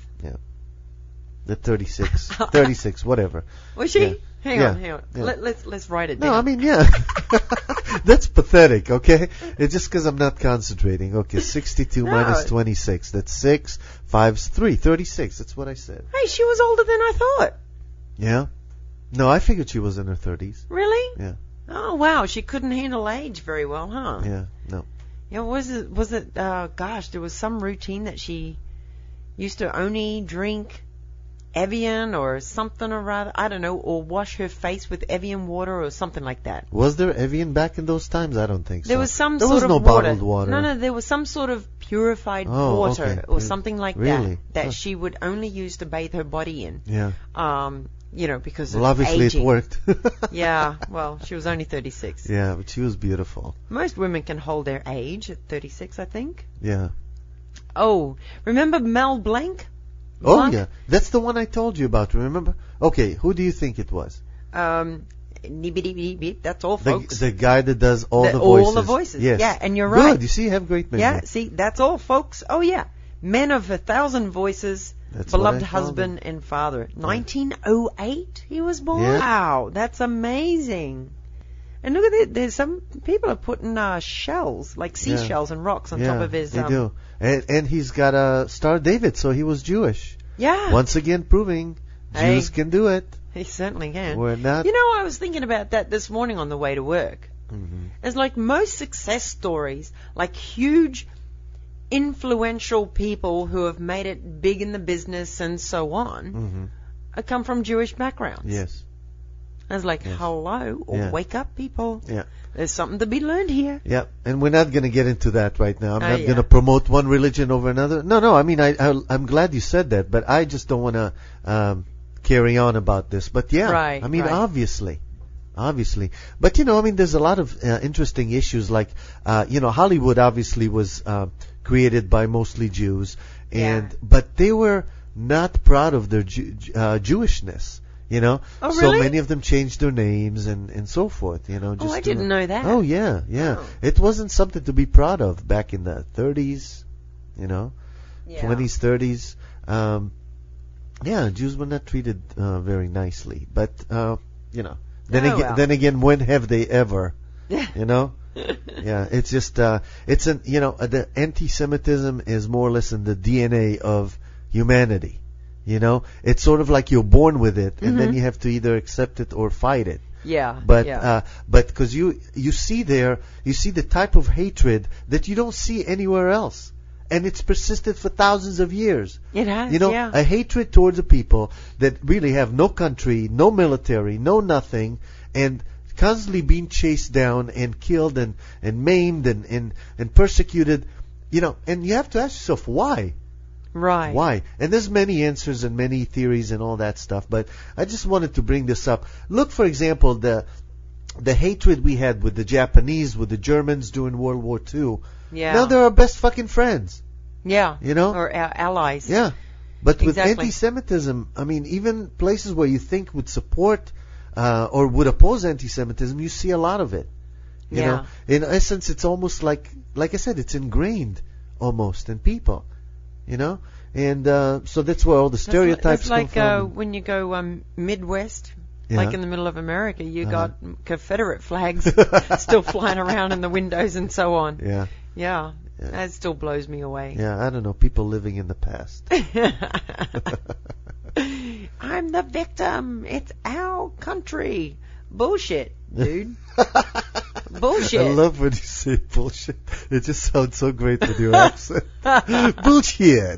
The thirty-six, thirty-six, whatever. Was she? Yeah. Hang Yeah. on, hang on. Yeah. Let, let's let's write it No, down. I mean, yeah. That's pathetic, okay? It's just because I'm not concentrating. Okay, sixty-two No. minus twenty-six. That's six. Five's three. thirty-six. That's what I said. Hey, she was older than I thought. Yeah? No, I figured she was in her thirties. Really? Yeah. Oh wow, she couldn't handle age very well, huh? Yeah, no. Yeah, was it was it? Uh, gosh, there was some routine that she used to only drink Evian or something or rather, I don't know, or wash her face with Evian water or something like that. Was there Evian back in those times? I don't think so. There was some there sort was of no water. bottled water. No, no, there was some sort of purified Oh, water okay. or Pur- something like really? that that Huh. she would only use to bathe her body in. Yeah. Um, you know, because Well, of obviously aging. it worked. Yeah, well, she was only thirty-six. Yeah, but she was beautiful. Most women can hold their age at thirty-six, I think. Yeah. Oh, remember Mel Blanc? Oh, Blanc? yeah. That's the one I told you about, remember? Okay, who do you think it was? Um, nibbity beep beep. That's all, The, folks. the guy that does all The- the all voices. the voices. Yes. Yeah, and you're right. Good, you see, you have great memory. Yeah, see, that's all, folks. Oh, yeah. Men of a thousand voices, That's what beloved I call husband and father. nineteen oh eight he was born. Yeah. Wow, that's amazing. And look at it. There's some people are putting uh, shells, like Yeah. seashells and rocks on yeah, top of his. they Um, do. And, and he's got a Star David, so he was Jewish. Yeah, Once again, proving Hey. Jews can do it. he certainly can. We're not. You know, I was thinking about that this morning on the way to work. Mhm. It's like most success stories, like huge, influential people who have made it big in the business and so on, Mhm. uh, come from Jewish backgrounds. Yes. I was like, Yes. hello, or Yeah. wake up, people. Yeah. There's something to be learned here. Yeah, and we're not going to get into that right now. I'm Oh, not yeah. going to promote one religion over another. No, no. I mean, I, I I'm glad you said that, but I just don't want to um, carry on about this. But yeah, Right, I mean, right. obviously. Obviously. But, you know, I mean, there's a lot of uh, interesting issues like, uh, you know, Hollywood obviously was uh, created by mostly Jews, and Yeah. but they were not proud of their Jew, uh, Jewishness, you know. Oh, So really? many of them changed their names and, and so forth, you know. Just I to- didn't know that. Oh, yeah, yeah. Oh. It wasn't something to be proud of back in the thirties, you know, Yeah. twenties, thirties. Um, yeah, Jews were not treated uh, very nicely. But, uh, you know, then, Oh, again, well. then again, when have they ever? You know? Yeah, it's just, uh, it's an, you know, uh, the anti-Semitism is more or less in the D N A of humanity. You know? It's sort of like you're born with it, and then Mhm. you have to either accept it or fight it. Yeah. But yeah. uh, but because you you see there, you see the type of hatred that you don't see anywhere else, and it's persisted for thousands of years. It has, You know, yeah. a hatred towards a people that really have no country, no military, no nothing, and constantly being chased down and killed and, and maimed and, and, and persecuted. You know, and you have to ask yourself why. Right. Why? And there's many answers and many theories and all that stuff, but I just wanted to bring this up. Look, for example, the the hatred we had with the Japanese, with the Germans during World War Two. Yeah. Now they're our best fucking friends. Yeah. You know? Or our allies. Yeah. But with Exactly. anti-Semitism, I mean, even places where you think would support uh, or would oppose anti-Semitism, you see a lot of it. You Yeah. know, in essence, it's almost like, like I said, it's ingrained almost in people. You know, and uh, so that's where all the That's stereotypes It's like come uh, from. when you go um, Midwest, Yeah. like in the middle of America, you Uh-huh. got Confederate flags still flying around in the windows and so on. Yeah, Yeah. Yeah. That still blows me away. yeah. I don't know. People living in the past. I'm the victim. It's our country. Bullshit, dude. Bullshit. I love when you say bullshit. It just sounds so great with your accent. Bullshit.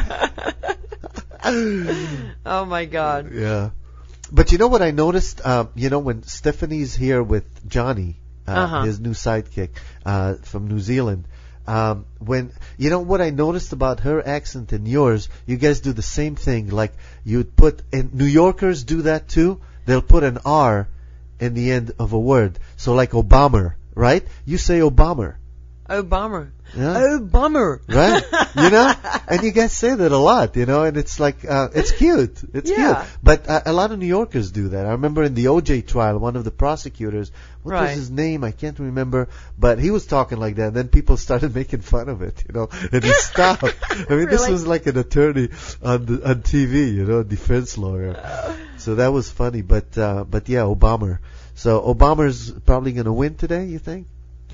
Oh my God. Yeah. But you know what I noticed? Uh, you know, when Stephanie's here with Johnny, uh, Uh-huh. his new sidekick uh, from New Zealand, um, when you know what I noticed about her accent and yours, you guys do the same thing. Like you'd put, and New Yorkers do that too. They'll put an R in the end of a word. So like Obama, right? You say Obama, Obama. Yeah. Oh, bummer. right? You know, and you guys say that a lot, you know, and it's like uh, it's cute, it's Yeah. cute. But uh, a lot of New Yorkers do that. I remember in the O J trial, one of the prosecutors, what was Right. his name? I can't remember, but he was talking like that. And then people started making fun of it, you know, and he stopped. I mean, this Really? was like an attorney on the, on T V, you know, a defense lawyer. So that was funny. But uh, but yeah, Obama. So Obama's probably going to win today, you think?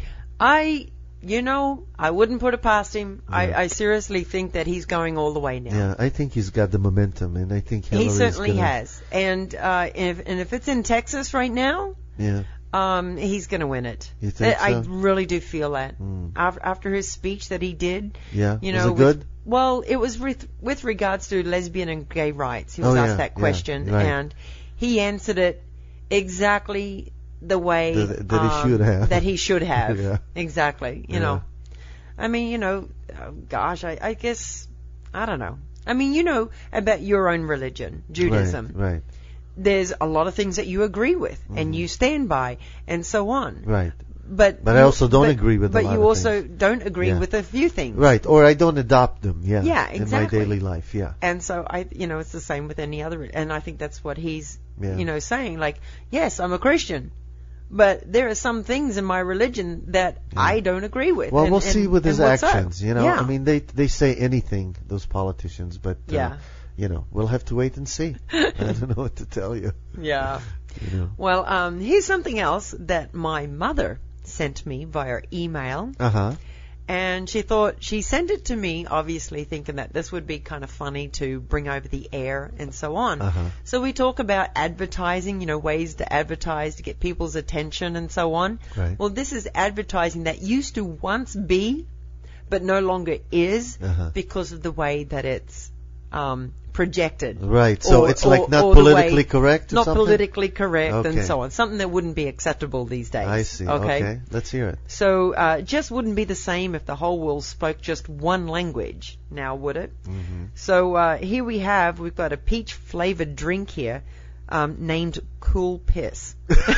I, you know, I wouldn't put it past him. Yeah. I, I seriously think that he's going all the way now. Yeah, I think he's got the momentum, and I think He Hillary's certainly gonna, has. And uh, if and if it's in Texas right now, Yeah. um, he's going to win it. You think I, so? I really do feel that. Mm. After, after his speech that he did, Yeah. you Was know, it good? With, well, it was with with regards to lesbian and gay rights. He was Oh, asked yeah, that yeah, question, right. and he answered it exactly the way That- that he um, should have. That he should have. Yeah. Exactly. You Yeah. know, I mean, you know, oh, gosh, I, I guess I don't know. I mean, you know about your own religion, Judaism. Right, right, There's a lot of things that you agree with and you stand by, and so on. right. But But I also don't but- agree with a But lot you of also things. don't agree Yeah. with a few things. Right, or I don't adopt them, yeah. Yeah, In my exactly. daily life, yeah. And so I, you know, it's the same with any other, and I think that's what he's, Yeah. you know, saying. Like, yes, I'm a Christian, but there are some things in my religion that Yeah. I don't agree with. Well, and, we'll see and- with his and what's up. actions, you know. Yeah. I mean, they they say anything, those politicians, but, uh, Yeah. you know, we'll have to wait and see. I don't know what to tell you. Yeah. You know. Well, um, here's something else that my mother sent me via email. Uh-huh. And she thought, she sent it to me, obviously thinking that this would be kind of funny to bring over the air and so on. Uh-huh. So we talk about advertising, you know, ways to advertise to get people's attention and so on. Right. Well, this is advertising that used to once be, but no longer is Uh-huh. because of the way that it's um, projected. Right. So Or- it's like or- not or the politically way- correct or Not something? politically correct Okay. and so on. Something that wouldn't be acceptable these days. I see. Okay. Okay. Let's hear it. So uh, it just wouldn't be the same if the whole world spoke just one language. Now, would it? Mm-hmm. So uh, here we have, we've got a peach-flavored drink here um, named Cool Piss.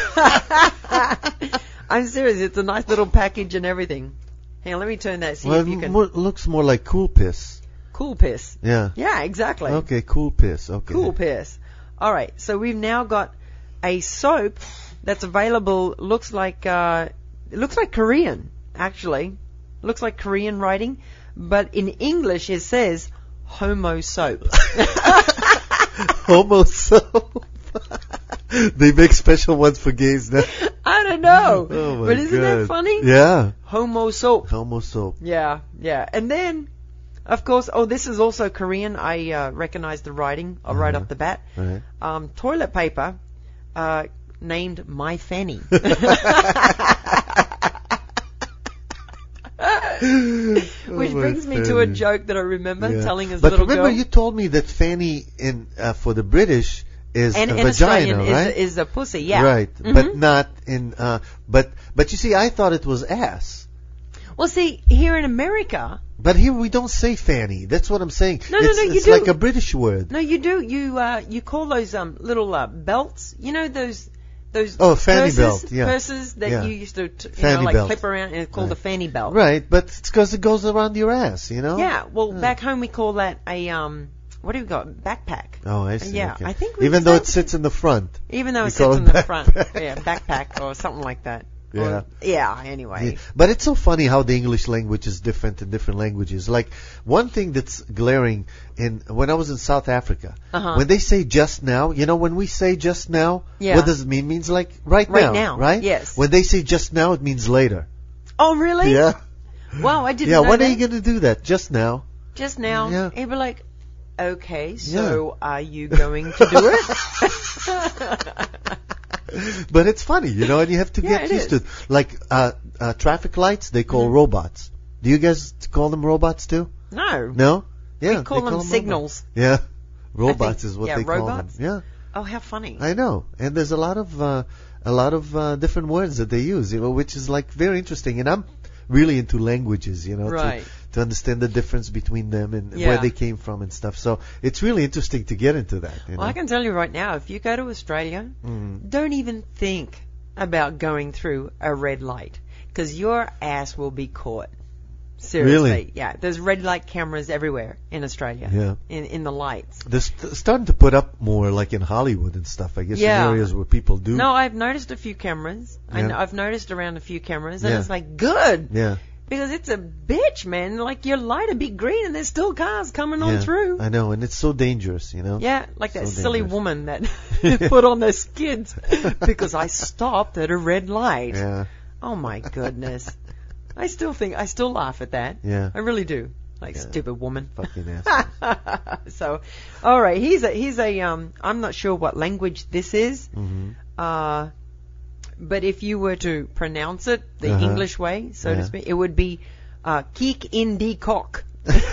I'm serious. It's a nice little package and everything. Hang on, let me turn that. See Well, if you it can. more, looks more like cool piss. Cool Piss. Yeah. Yeah, exactly. Okay, cool piss. Okay. Cool Piss. All right. So we've now got a soap that's available. Looks like uh, it looks like Korean, actually. Looks like Korean writing, but in English it says Homo Soap. Homo soap. They make special ones for gays now. I don't know, Oh my but isn't that God. funny? Yeah. Homo Soap. Homo soap. Yeah, yeah. And then, of course, oh, this is also Korean. I uh, recognize the writing uh, right Uh-huh. off the bat. Right. Um, toilet paper uh, named My Fanny. Which Oh, my brings me to a Fanny. joke that I remember Yeah. telling his But little remember, girl. you told me that fanny in uh, for the British is and a in vagina, Australian right? is, is a pussy, yeah. Right, Mhm. but not in. Uh, but but you see, I thought it was ass. Well, see, here in America, But here we don't say fanny. That's what I'm saying. No, no, it's, no, you It's do. like a British word. no, you do. You uh, you call those um little uh, belts. You know those those Oh, fanny purses, belt, yeah. purses that Yeah. you used to t- you Fanny know like belt. clip around, and it's called Right. a fanny belt. Right, but it's because it goes around your ass, you know? Yeah. Well, Yeah. back home we call that a um. What do we got? Backpack. Oh, I see. Yeah, okay. I think we even use though that. it sits in the front. Even though You it call sits it in the front. backpack. Yeah, backpack or something like that. Yeah. Or- yeah. Anyway. Yeah. But it's so funny how the English language is different in different languages. Like one thing that's glaring in when I was in South Africa, Uh-huh. when they say just now, you know, when we say just now, Yeah. what does it mean? It means like right, Right now, now, right? yes. When they say just now, it means later. Oh, really? Yeah. Wow, I didn't Yeah. know When that. are you going to do that? Just now. Just now, Yeah. he'd be like, okay, so are you going to do it? But it's funny, you know, and you have to Yeah, get it used to is. it. Like uh, uh, traffic lights, they call Mhm. robots. Do you guys call them robots too? No. No. Yeah. We call they them robots. signals. Yeah. Robots think- is what yeah, they call robots. them. Yeah. Oh, how funny. I know, and there's a lot of uh, a lot of uh, different words that they use, you know, which is like very interesting. And I'm really into languages, you know, Right. to, to understand the difference between them and Yeah. where they came from and stuff. So it's really interesting to get into that. You Well, know? I can tell you right now, if you go to Australia, Mm. don't even think about going through a red light, because your ass will be caught. Seriously. Really? Yeah. There's red light cameras everywhere in Australia. Yeah. In in the lights. They're st- starting to put up more, like in Hollywood and stuff. I guess Yeah. in areas where people do. No, I've noticed a few cameras. I Yeah. kn- I've noticed around a few cameras, and Yeah. it's like, good. Yeah. Because it's a bitch, man. Like, your light would be green, and there's still cars coming on yeah. through. I know, and it's so dangerous, you know. Yeah, like that So silly dangerous. woman that put on the skids because I stopped at a red light. Yeah. Oh my goodness. I still think, I still laugh at that. Yeah. I really do. Like, Yeah. stupid woman. Fucking ass. So, alright, he's a, he's a, um, I'm not sure what language this is. hmm Uh, but if you were to pronounce it the Uh-huh. English way, so to Yeah. speak, it would be, uh, kick in the cock. Kick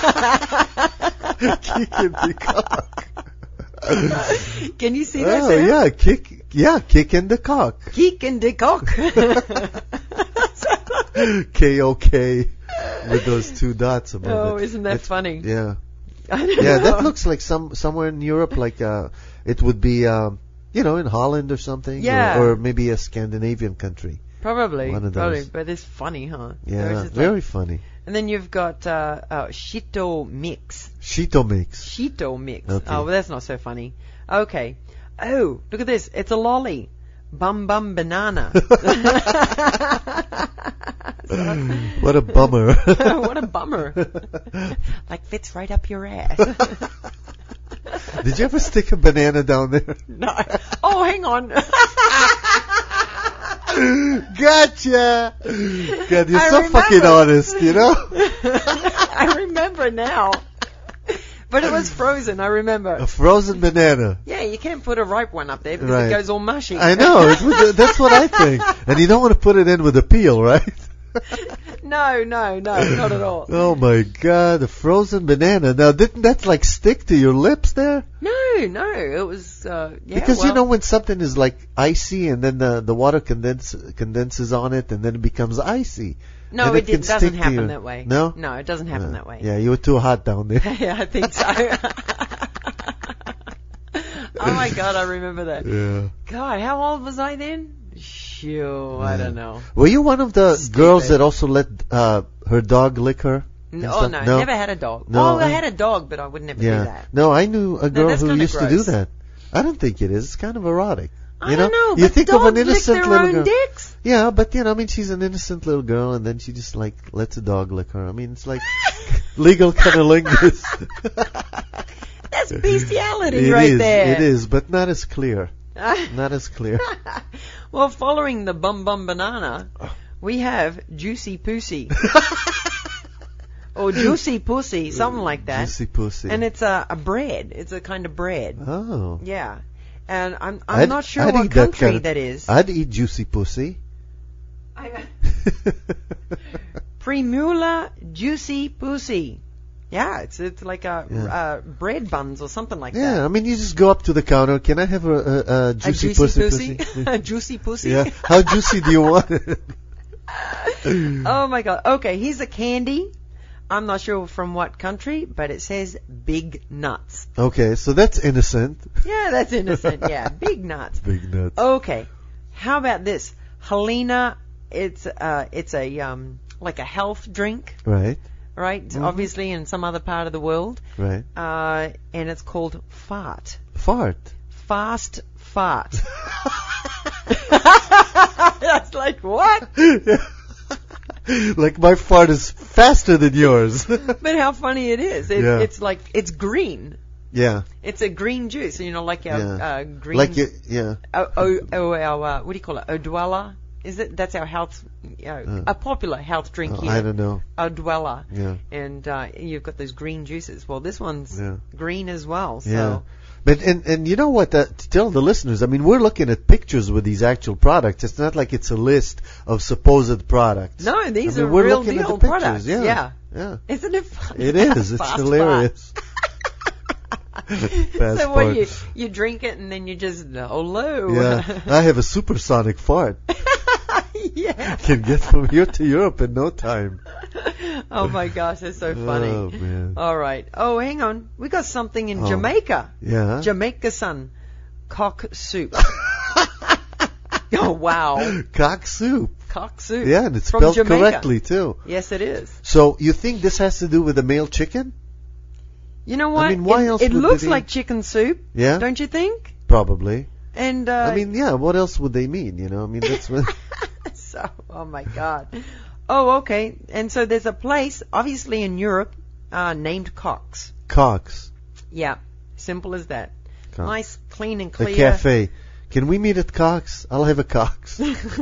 in the cock. Can you see that? Oh Sam? yeah, kick. Yeah, kick in the cock. Kick in the cock. K O K with those two dots above Oh, it. isn't that It's- funny? Yeah, I don't yeah. know. That looks like some somewhere in Europe, like uh, it would be, um, you know, in Holland or something. Yeah. Or, or maybe a Scandinavian country. Probably. One of Probably. those. But it's funny, huh? Yeah, There's just very like- funny. and then you've got uh, uh, Shito Mix. Shito mix. Shito Mix. Okay. Oh, well, that's not so funny. Okay. Oh, look at this. It's a lolly. Bum Bum Banana. What a bummer. What a bummer. Like, fits right up your ass. Did you ever stick a banana down there? No. Oh, hang on. Gotcha. God, you're I so remember. fucking honest, you know? I remember now. But it was frozen, I remember. A frozen banana. Yeah, you can't put a ripe one up there because Right. it goes all mushy. I know. It's, that's what I think. And you don't want to put it in with a peel, right? no, no, no, not at all. Oh my God, a frozen banana. Now, didn't that like stick to your lips there? No, no, it was, uh, yeah. Because well, you know when something is like icy and then the the water condense, condenses on it and then it becomes icy. No, and it, it it doesn't stick to happen your- that way. No? No, it doesn't happen Uh, that way. Yeah, you were too hot down there. Yeah, I think so. Oh my God, I remember that. Yeah. God, how old was I then? Sure, I don't know. Were you one of the Stupid. girls that also let uh, her dog lick her? and No, oh stuff? no, no, never had a dog. No, oh, I I- had a dog, but I would never do Yeah. that. No, I knew a girl that's who kinda used to do gross. that. I don't think it is. It's kind of erotic. I You don't know. You but think dogs of an lick innocent their little own girl. dicks? Yeah, but you know, I mean, she's an innocent little girl, and then she just like lets a dog lick her. I mean, it's like legal cunnilingus. That's bestiality It right is, there. It is, but not as clear. Not as clear. Well, following the bum bum banana, we have Juicy Pussy. Or Juicy Pussy, something like that. Juicy pussy. And it's a, a bread. It's a kind of bread. Oh. Yeah. And I'm I'm I'd- not sure I'd what eat that country kind of- that is. I'd eat juicy pussy. Primula Juicy Pussy. Yeah, it's it's like a Yeah. uh, bread buns or something like Yeah, that. I mean, you just go up to the counter. Can I have a, a, a juicy, a juicy pussy? pussy. A juicy pussy. Yeah. How juicy do you want it? Oh my God. Okay, here's a candy. I'm not sure from what country, but it says big nuts. Okay, so that's innocent. Yeah, that's innocent. Yeah, big nuts. Big nuts. Okay. How about this? Helena, it's uh it's a um like a health drink, Right, right? Mhm. Obviously in some other part of the world. right. Uh and it's called fart. Fart. Fast fart. That's like what? Like my fart is faster than yours. But how funny it is. It, Yeah. It's like it's green. Yeah, It's a green juice, you know, like our Yeah. uh, green like you, yeah. Oh, oh, oh, our, uh, what do you call it? Odwalla? Is it? That's our health, you know, Uh, a popular health drink Oh, here. I don't know. Odwalla. Yeah, And uh, you've got those green juices. Well, this one's Yeah. green as well. So yeah. But and and you know what? That, to tell the listeners, I mean, we're looking at pictures with these actual products. It's not like it's a list of supposed products. no, these I mean, are we're real looking at deal the pictures. products. Yeah, yeah. yeah. Isn't it fun? It is. It's Fast hilarious. fart. Fast So what fart. you you drink it and then you just hello. Yeah, I have a supersonic fart. Yeah. Can get from here to Europe in no time. Oh my gosh, that's so funny. Oh man. All right. Oh, hang on. We got something in Oh. Jamaica. Yeah. Jamaica son. Cock soup. Oh wow. Cock soup. Cock soup. Yeah, and it's From spelled Jamaica. correctly too. Yes, it is. So you think this has to do with the male chicken? You know what? mean, why it else it would looks they- like chicken soup, Yeah, don't you think? probably. And uh, I mean, yeah. What else would they mean? You know, I mean, that's what. so, oh my God. Oh, okay. And so there's a place, obviously in Europe, uh, named Cox. Cox. Yeah, simple as that. Cox. Nice, clean and A clear. cafe. Can we meet at Cox? I'll have a Cox.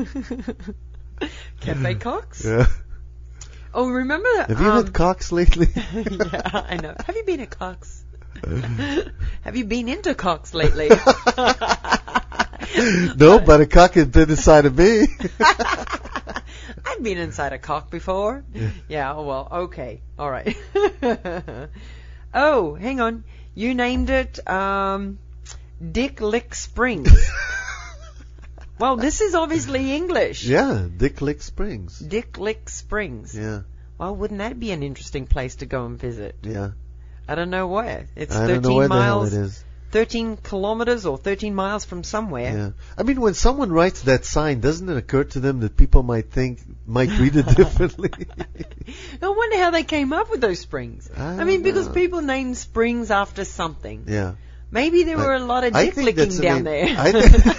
Cafe Cox. Yeah. Oh, remember that? Have you um, had Cox lately? Yeah, I know. Have you been at Cox? Have you been into Cox lately? No, but a cock has been inside of me. I've been inside a cock before. Yeah. Yeah, oh, well, okay. All right. Oh, hang on. You named it um, Dick Lick Springs. Well, this is obviously English. Yeah, Dick Lick Springs. Dick Lick Springs. Yeah, Well, wouldn't that be an interesting place to go and visit? yeah. I don't know where. It's I thirteen don't know where miles. the hell it is. thirteen kilometers or thirteen miles from somewhere. Yeah. I mean, when someone writes that sign, doesn't it occur to them that people might think, might read it differently? I wonder how they came up with those springs. I I, mean, don't because know. people name springs after something. Yeah. Maybe there were a lot of I dick think licking that's the down name- there. I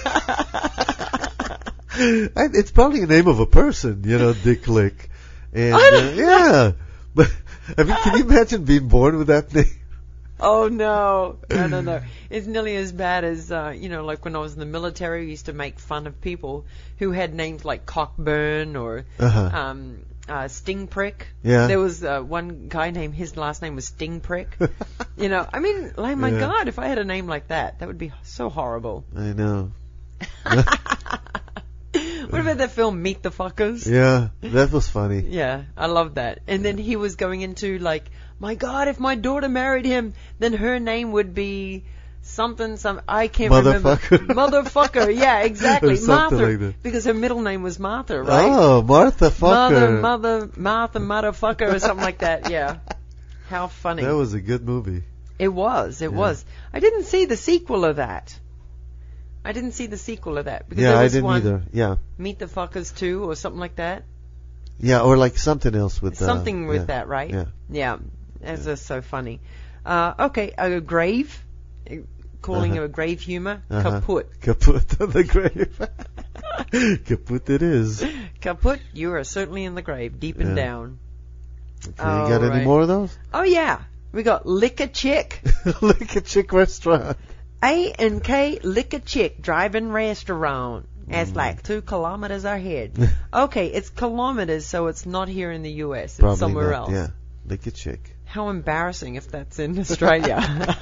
think- I- it's probably a name of a person, you know, Dick Lick. And, I uh, don't know. yeah. But, I mean, can you imagine being born with that name? Oh no, no, no, no! It's nearly as bad as uh, you know, like when I was in the military, we used to make fun of people who had names like Cockburn or Uh-huh. um, uh, Sting Prick. Yeah. There was uh, one guy named his last name was Sting Prick. You know, I mean, like my Yeah. God, if I had a name like that, that would be so horrible. I know. What about remember the film Meet the Fuckers? Yeah, that was funny. Yeah, I love that. And then he was going into like, my God, if my daughter married him, then her name would be something, some I can't Motherfucker. remember. Motherfucker. Yeah, exactly. Or something Martha, like that. because her middle name was Martha, right? Oh, Martha Fucker. Mother, mother, Martha, motherfucker, or something like that. Yeah. How funny. That was a good movie. It was. It Yeah. was. I didn't see the sequel of that. I didn't see the sequel of that because Yeah, there I was didn't one, either. Yeah. Meet the Fuckers two or something like that. Yeah, or like something else with uh, Something with yeah. that, right? Yeah. Yeah. That's just so funny. Uh, okay, a grave. uh, Calling Uh-huh. it a grave humor. Uh-huh. Kaput. Kaput on the grave. Kaput it is. Kaput, you are certainly in the grave, deep and Yeah. down. Okay, Oh, you got any right. more of those? Oh, yeah. We got Lick a Chick. Like a chick restaurant. A and K Lick a Chick drive-in restaurant. It's Mm. like two kilometers ahead. Okay, it's kilometers, so it's not here in the U S. It's Probably somewhere not, else. Yeah, like a chick. How embarrassing if that's in Australia.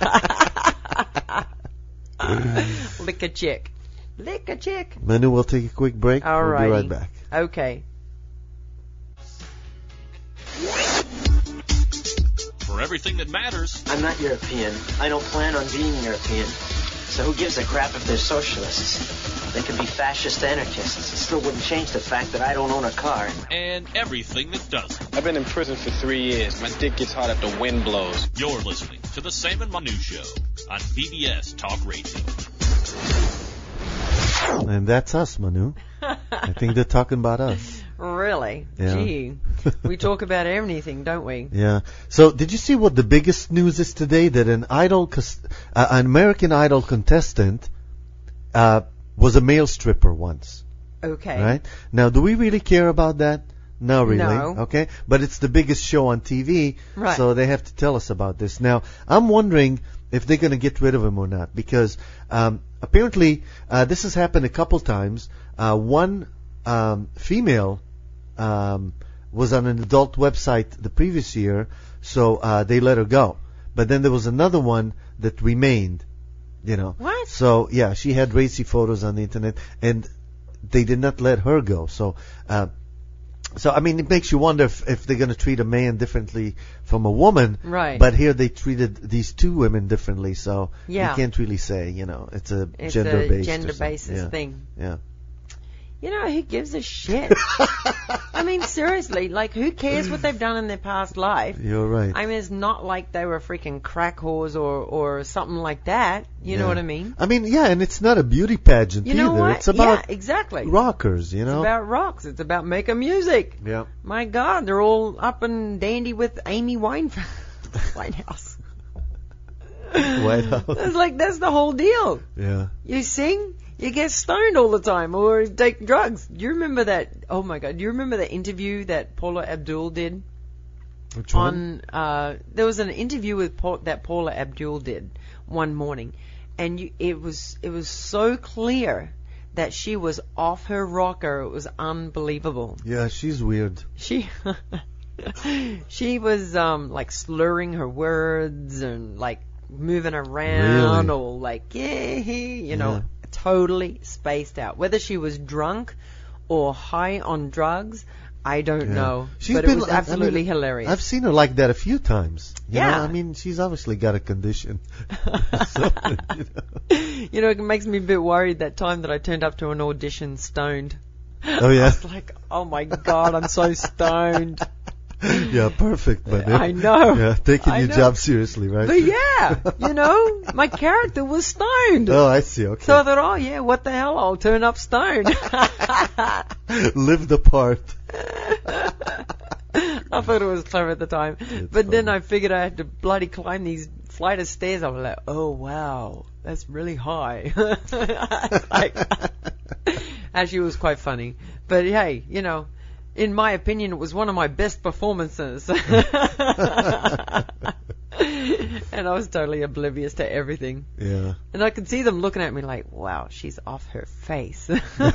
Lick a Chick. Lick a Chick. Manu, we'll take a quick break. We'll be Alrighty. right back. Okay. For everything that matters, I'm not European. I don't plan on being European. So who gives a crap if they're socialists? They could be fascist anarchists. It still wouldn't change the fact that I don't own a car. and everything that doesn't. I've been in prison for three years. My dick gets hot if the wind blows. You're listening to the Sam and Manu Show on B B S Talk Radio. And that's us, Manu. I think they're talking about us. Really? Yeah. Gee. We talk about anything, don't we? Yeah. So, did you see what the biggest news is today? That an idol, cos- uh, an American Idol contestant, uh, was a male stripper once. Okay. Right? Now, do we really care about that? No, really. No. Okay. But it's the biggest show on T V, Right. so they have to tell us about this. Now, I'm wondering if they're going to get rid of him or not, because um, apparently uh, this has happened a couple times. Uh, one um, female um, was on an adult website the previous year, so uh, they let her go. But then there was another one that remained, you know. What? So, yeah, she had racy photos on the internet, and they did not let her go. So, uh, so I mean, it makes you wonder if, if they're going to treat a man differently from a woman. Right. But here they treated these two women differently, so Yeah. you can't really say, you know, it's a It's gender-based a or gender something. basis Yeah. thing. Yeah. You know, who gives a shit? I mean, seriously, like, who cares what they've done in their past life? You're right. I mean, it's not like they were freaking crack whores or, or something like that. You know Yeah. what I mean? I mean, yeah, and it's not a beauty pageant You know either. what? It's about yeah, exactly. rockers, you It's know. about rocks. It's about making music. Yeah. My God, they're all up and dandy with Amy Wine- Winehouse. White House. It's like, that's the whole deal. Yeah. You sing, you get stoned all the time, or take drugs. Do you remember that? Oh my God! Do you remember the interview that Paula Abdul did? Which one? On uh, there was an interview with Paul, that Paula Abdul did one morning, and you, it was it was so clear that she was off her rocker. It was unbelievable. Yeah, she's weird. She she was um like slurring her words and like moving around Really? or like yeah, you know, Yeah. totally spaced out. Whether she was drunk or high on drugs, I don't Yeah. know. She's but been, it was I- I absolutely mean, hilarious. I've seen her like that a few times. You Yeah. know? I mean, she's obviously got a condition. Something, you know. You know, it makes me a bit worried that time that I turned up to an audition stoned. Oh, I yeah. was like, oh my God, I'm so stoned. Yeah, perfect, but I know. Yeah, taking I your know. job seriously, right? But yeah, you know, my character was stoned. Oh, I see. Okay. So I thought, oh yeah, what the hell? I'll turn up stoned. Live the part. I thought it was clever at the time. but then I figured I had to bloody climb these flight of stairs. I was like, oh wow, that's really high. like, actually, it was quite funny. But hey, you know, in my opinion, it was one of my best performances. And I was totally oblivious to everything. Yeah. And I could see them looking at me like, wow, she's off her face.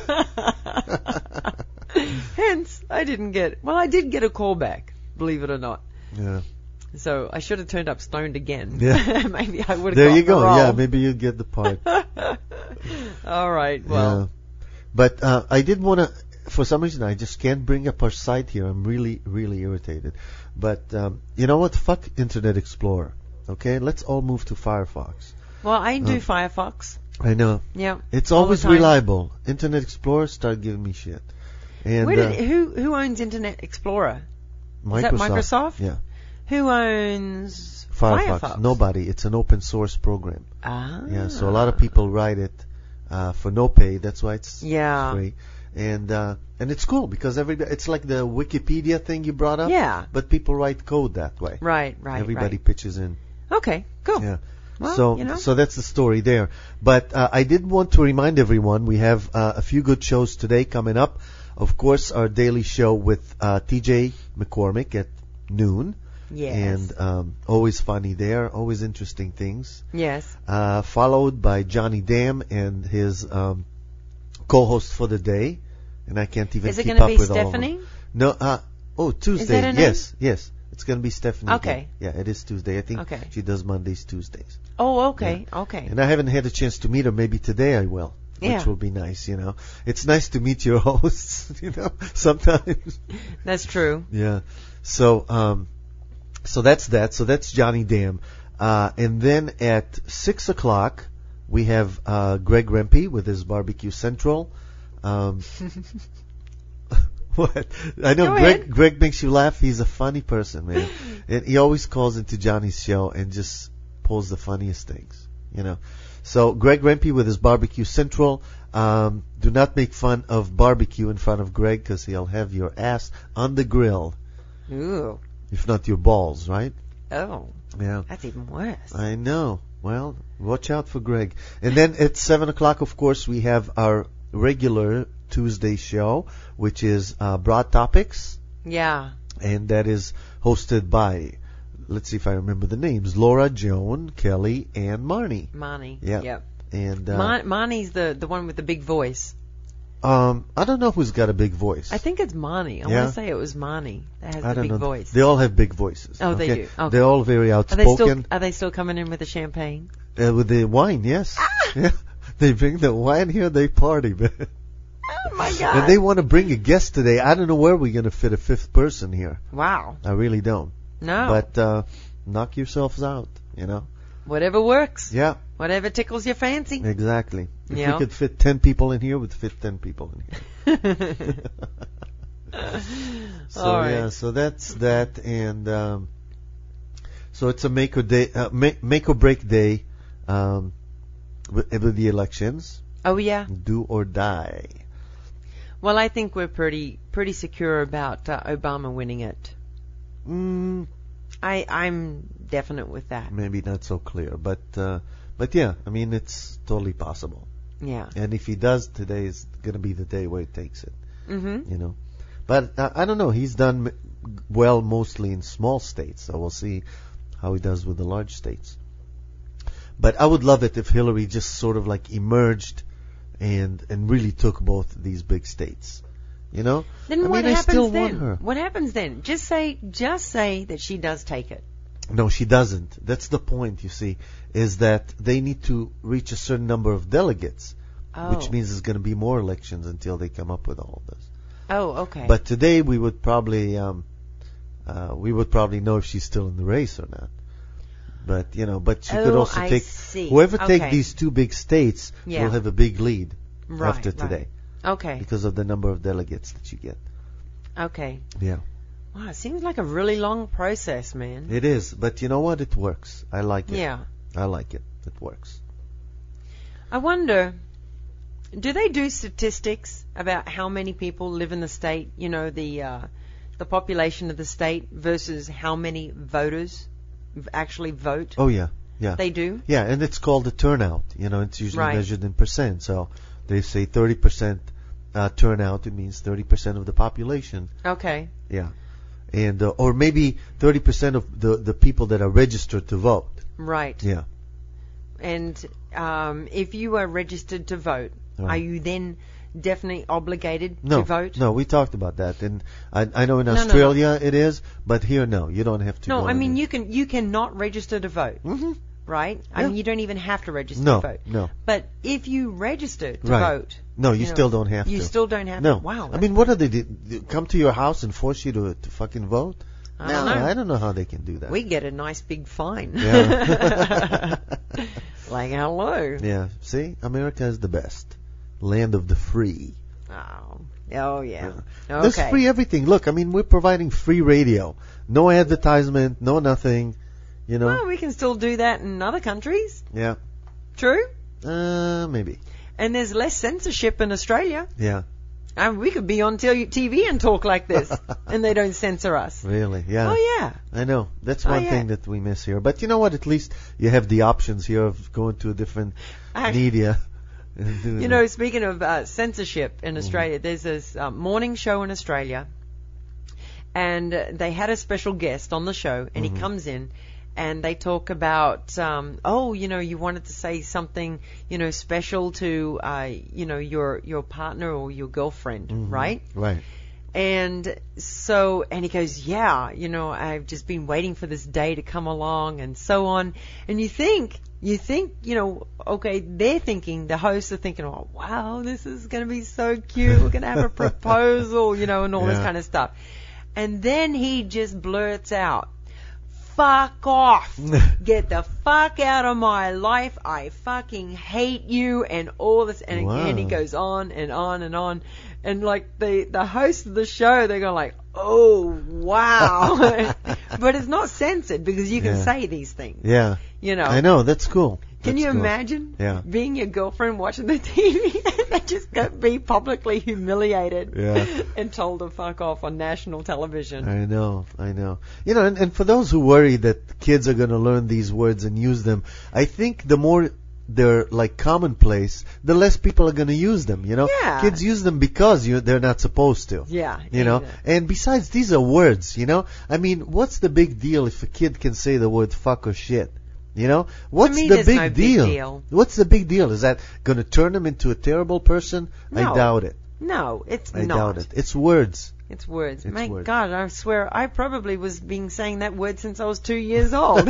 Hence, I didn't get, well, I did get a call back, believe it or not. Yeah. So I should have turned up stoned again. Yeah. Maybe I would have There you gotten the go. role. Yeah, maybe you get the part. All right, well. Yeah. But uh, I did want to for some reason, I just can't bring up our site here. I'm really, really irritated. But um, you know what? Fuck Internet Explorer. Okay, let's all move to Firefox. Well, I do Um, Firefox. I know. Yeah. It's all the always time. reliable. Internet Explorer started giving me shit. And Where uh, did, who who owns Internet Explorer? Microsoft, Is that Microsoft? Yeah. Who owns Firefox. Firefox? Nobody. It's an open source program. Ah. Yeah. So a lot of people write it uh, for no pay. That's why it's Yeah. free. And uh, and it's cool because everybody. It's like the Wikipedia thing you brought up. Yeah. But people write code that way. Right, right, Everybody right. pitches in. Okay, cool. Yeah. Well, so you know. so that's the story there. But uh, I did want to remind everyone we have uh, a few good shows today coming up. Of course, our daily show with uh, T J McCormick at noon. Yes. And um, always funny there, always interesting things. Yes. Uh, followed by Johnny Dam and his um, co-host for the day. And I can't even Is it keep going to up be with all of Stephanie? them. No, uh, oh, Tuesday. that her name? Yes, yes. It's going to be Stephanie. Okay. again. Yeah, it is Tuesday. I think Okay. she does Mondays, Tuesdays. Oh, okay, okay. And I haven't had a chance to meet her. Maybe today I will, which Yeah. will be nice, you know. It's nice to meet your hosts, you know, sometimes. That's true. Yeah. So, um, so that's that. So that's Johnny Dam. Uh, and then at six o'clock, we have, uh, Greg Rempe with his Barbecue Central. Um, what? I know Go Greg, ahead. Greg makes you laugh. He's a funny person, man. And he always calls into Johnny's show and just pulls the funniest things, you know. So Greg Rempe with his Barbecue Central. Um, do not make fun of barbecue in front of Greg because he'll have your ass on the grill, Ooh. if not your balls, right? Oh, Yeah. that's even worse. I know. Well, watch out for Greg. And then at seven o'clock, of course, we have our regular Tuesday show, which is uh, Broad Topics, Yeah. and that is hosted by, let's see if I remember the names, Laura, Joan, Kelly, and Marnie. Marnie. Yeah. Yep. And uh, Mar- Marnie's the, the one with the big voice. um, I don't know who's got a big voice. I think it's Marnie. I Yeah? want to say it was Marnie that has I the don't big know. voice. They all have big voices. Oh, they okay? do. Okay. They're all very Are they still outspoken. are they still coming in with the champagne? Uh, with the wine, yes. Ah! Yeah. They bring the wine here, they party, man. Oh my God! And they want to bring a guest today. I don't know where we're going to fit a fifth person here. Wow. I really don't. No. But uh, knock yourselves out, you know. Whatever works. Yeah, Whatever tickles your fancy. exactly. If Yeah. we could fit ten people in here, we'd fit ten people in here. So All right. yeah, so that's that, and um, so it's a make or day, uh, make, make or break day um, with, with the elections. Oh yeah. Do or die. Well, I think we're pretty pretty secure about uh, Obama winning it. Mm, I I'm definite with that. maybe not so clear, but uh, but yeah, I mean it's totally possible. Yeah. And if he does, today is going to be the day where he takes it. Mhm. You know, but uh, I don't know. He's done m- well mostly in small states, so we'll see how he does with the large states. But I would love it if Hillary just sort of like emerged and and really took both these big states. You know, Then I what mean, I happens still then? want her. What happens then? Just say just say that she does take it. No, she doesn't. That's the point, you see, is that they need to reach a certain number of delegates, Oh. which means there's going to be more elections until they come up with all this. Oh, okay. But today we would probably um, uh, we would probably know if she's still in the race or not. But you know, but she could Oh, also I take see. whoever take Okay. these two big states Yeah. will have a big lead Right, after right. today Okay. because of the number of delegates that you get. Okay. Yeah, Wow, it seems like a really long process, man. it is. But you know what? It works. I like it. Yeah. I like it. It works. I wonder, do they do statistics about how many people live in the state? You know, the uh, the population of the state versus how many voters v- actually vote. Oh yeah, yeah. They do. Yeah, and it's called the turnout. You know, it's usually Right. measured in percent. So they say thirty percent uh, turnout. It means thirty percent of the population. Okay. Yeah, and uh, or maybe thirty percent of the the people that are registered to vote. Right. Yeah. And um, if you are registered to vote, Right. are you then definitely obligated No, to vote? no, we talked about that, and I, I know in No, no, no. Australia it is, but here no, you don't have to. No, go I in mean there. you can you cannot register to vote. Mhm. right? I Yeah. mean, you don't even have to register No, to vote. no. But if you register to Right. vote, No, you, you know, still don't have you to. still don't have no. to. Wow. I mean, what are they? Do? Come to your house and force you to to fucking vote? I no, don't know. I don't know how they can do that. we get a nice big fine. Yeah. Like, hello. Yeah. See, America is the best land of the free. Oh, oh yeah. Yeah. There's Okay. free everything. Look, I mean, we're providing free radio, no advertisement, no nothing. You know. Well, we can still do that in other countries. Yeah. True. Uh, maybe. And there's less censorship in Australia. Yeah. I mean, we could be on T V and talk like this, and they don't censor us. Really? Yeah. Oh yeah. I know. That's Oh, one yeah. thing that we miss here. But you know what? At least you have the options here of going to a different I- media. and doing You know, it. speaking of uh, censorship in Australia, there's this uh, morning show in Australia, and uh, they had a special guest on the show, and he comes in, and they talk about, um, oh, you know, you wanted to say something, you know, special to, uh, you know, your your partner or your girlfriend, right? Right. And so, and he goes, yeah, you know, I've just been waiting for this day to come along and so on. And you think, you think, you know, okay, they're thinking, the hosts are thinking, oh, wow, this is going to be so cute. We're going to have a proposal, you know, and all this Yeah. kind of stuff. And then he just blurts out, fuck off. Get the fuck out of my life. I fucking hate you and all this. And Wow. again, he goes on and on and on. And like the, the host of the show, they're going like, oh, wow. But it's not censored because you can Yeah. say these things. Yeah. You know. I know. That's cool. Can That's you cool. imagine Yeah. being your girlfriend watching the T V and they just got be publicly humiliated Yeah. and told to fuck off on national television? I know, I know. You know, and, and for those who worry that kids are going to learn these words and use them, I think the more they're like commonplace, the less people are going to use them, you know? Yeah. Kids use them because you, they're not supposed to. Yeah. You know? exactly. And besides, these are words, you know? I mean, what's the big deal if a kid can say the word fuck or shit? You know? What's me, the there's big, no big deal? deal. What's the big deal? Is that going to turn him into a terrible person? I No. doubt it. No, it's I not. doubt it. It's words. It's words. It's My words. God, I swear I probably was being saying that word since I was two years old.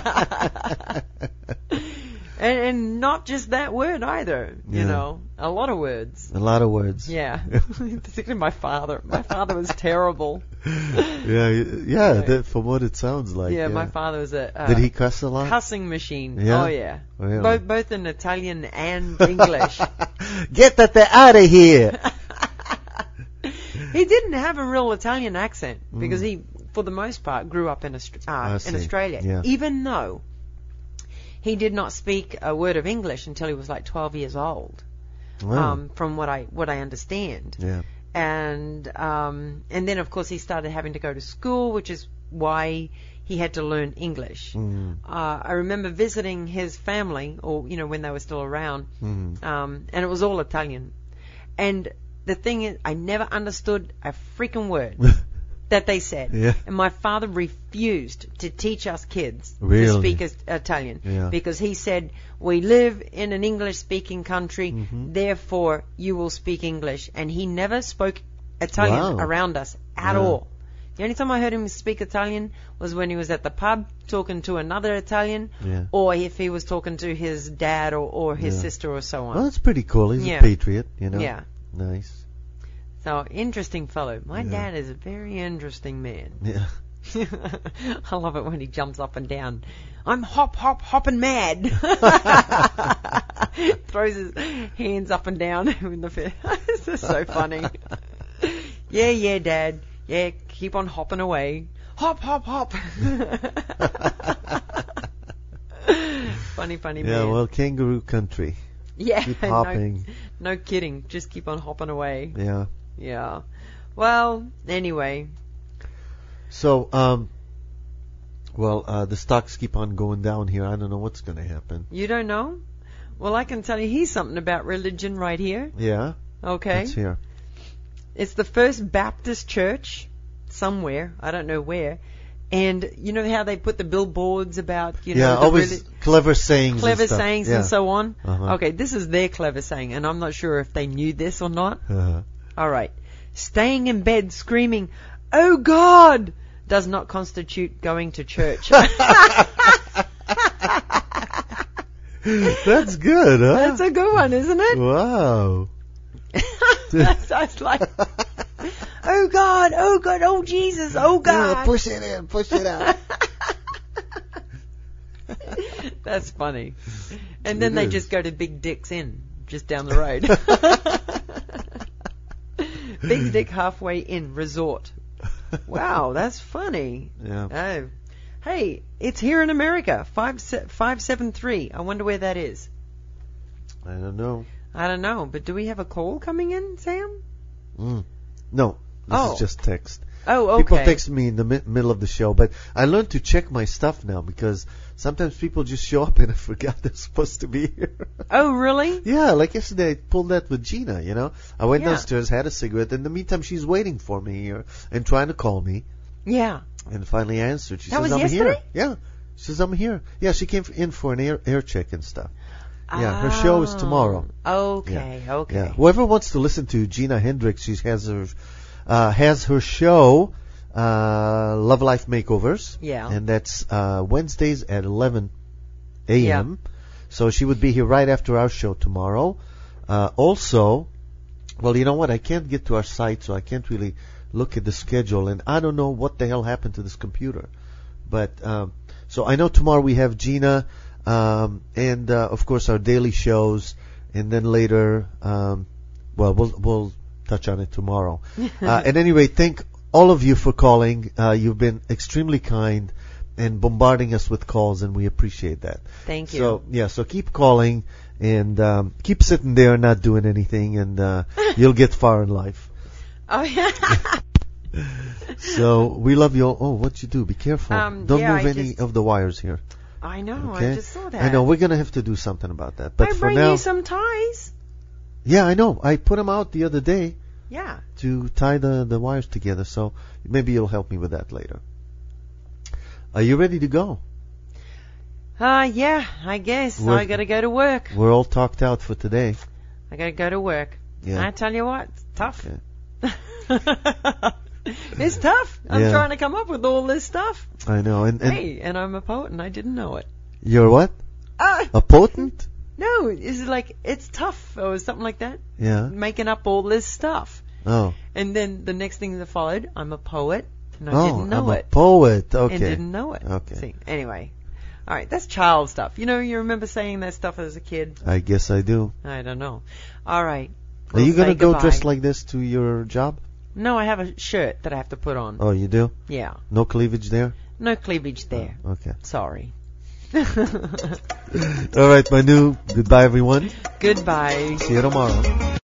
And, and not just that word either, you Yeah. know, a lot of words. A lot of words. Yeah, particularly my father. My father was terrible. yeah, y- yeah. That, from what it sounds like. yeah, Yeah, my father was a uh, Did he cuss a lot? cussing machine. Yeah? Oh yeah, Really? both both in Italian and English. Get that thing out of here! He didn't have a real Italian accent because Mm. he, for the most part, grew up in Aust- I uh, see. in Australia. Yeah. Even though he did not speak a word of English until he was like twelve years old. Wow. Um, from what I what I understand. yeah. And um, and then of course he started having to go to school, which is why he had to learn English. Mm. Uh, I remember visiting his family, or you know when they were still around, Mm. um, and it was all Italian. And the thing is, I never understood a freaking word that they said. Yeah. And my father refused to teach us kids Really? to speak as- Italian Yeah. because he said, we live in an English-speaking country, Mhm. therefore you will speak English. And he never spoke Italian Wow. around us at Yeah. all. The only time I heard him speak Italian was when he was at the pub talking to another Italian, Yeah. or if he was talking to his dad or, or his Yeah. sister or so on. Well, that's pretty cool. He's Yeah. a patriot, you know. Yeah. Nice. So, interesting fellow. My Yeah. dad is a very interesting man. Yeah. I love it when he jumps up and down. I'm hop, hop, hopping mad. Throws his hands up and down in the fit. This is so funny. Yeah, yeah, Dad. Yeah, keep on hopping away. Hop, hop, hop. funny, funny Yeah. man. Well, kangaroo country. yeah, Keep no, hopping. no kidding. Just keep on hopping away. Yeah. Yeah. Well, anyway. So, um, well, uh, the stocks keep on going down here. I don't know what's going to happen. You don't know? Well, I can tell you here's something about religion right here. Yeah. Okay. Let's hear. It's the First Baptist Church somewhere. I don't know where. And you know how they put the billboards about, you know, yeah. the Always reli- clever sayings. clever and stuff. sayings yeah. and so on? Uh-huh. Okay, this is their clever saying, and I'm not sure if they knew this or not. Uh-huh. All right. Staying in bed screaming, "Oh God!" does not constitute going to church. That's good, huh? That's a good one, isn't it? Wow. That's, that's like, oh God, oh God, oh Jesus, oh God. Yeah, push it in, push it out. That's funny. And then It they is. just go to Big Dick's Inn, just down the road. Big Dick Halfway Inn Resort. Wow, that's funny. Yeah. Oh. Hey, it's here in America, five seven three. I wonder where that is. I don't know. I don't know, but do we have a call coming in, Sam? Mm. No, this Oh. is just text. Oh, okay. People text me in the mi- middle of the show, but I learned to check my stuff now because sometimes people just show up and I forgot they're supposed to be here. Oh, really? Yeah, like yesterday I pulled that with Gina, you know. I went Yeah. downstairs, had a cigarette. In the meantime, she's waiting for me here and trying to call me. Yeah. And finally I answered. She That says, was I'm here. yesterday? Yeah. She says, I'm here. Yeah, she came f- in for an air, air check and stuff. Yeah, her show is tomorrow. Okay, okay. Yeah. Whoever wants to listen to Gina Hendricks, she has her, uh, has her show, uh, Love Life Makeovers. Yeah. And that's, uh, Wednesdays at eleven a.m. So she would be here right after our show tomorrow. Uh, also, well, you know what? I can't get to our site, so I can't really look at the schedule, and I don't know what the hell happened to this computer. But, um, so I know tomorrow we have Gina, um, and, uh, of course our daily shows, and then later, um, well, we'll, we'll touch on it tomorrow. uh, at any rate, thank all of you for calling. Uh, you've been extremely kind and bombarding us with calls, and we appreciate that. Thank you. So, yeah, so keep calling, and, um, keep sitting there not doing anything, and, uh, you'll get far in life. Oh, yeah. So we love you all. Oh, what'd you do? Be careful. Um, Don't yeah, move I any just- of the wires here. I know, Okay? I just saw that. I know, we're going to have to do something about that. But I for bring now, you some ties. yeah, I know. I put them out the other day Yeah. to tie the, the wires together, so maybe you'll help me with that later. Are you ready to go? Uh, yeah, I guess. We're- I gotta go to work. We're all talked out for today. I gotta go to work. Yeah. I tell you what, it's tough. Okay. It's tough. I'm Yeah. trying to come up with all this stuff. I know. And, and Hey, and I'm a poet and I didn't know it. you're what? Ah, A potent? no, it's like, it's tough or something like that. Yeah. Making up all this stuff. Oh. And then the next thing that followed, I'm a poet and I oh, didn't know I'm it. a poet. Okay. And didn't know it. Okay. See, anyway. Alright, that's child stuff. You know, you remember saying that stuff as a kid? I guess I do. I don't know. Alright. Are you going going to go dressed like this to your job? No, I have a shirt that I have to put on. Oh, you do? Yeah. No cleavage there? No cleavage there. Okay. Sorry. All right, Manu. Goodbye, everyone. Goodbye. See you tomorrow.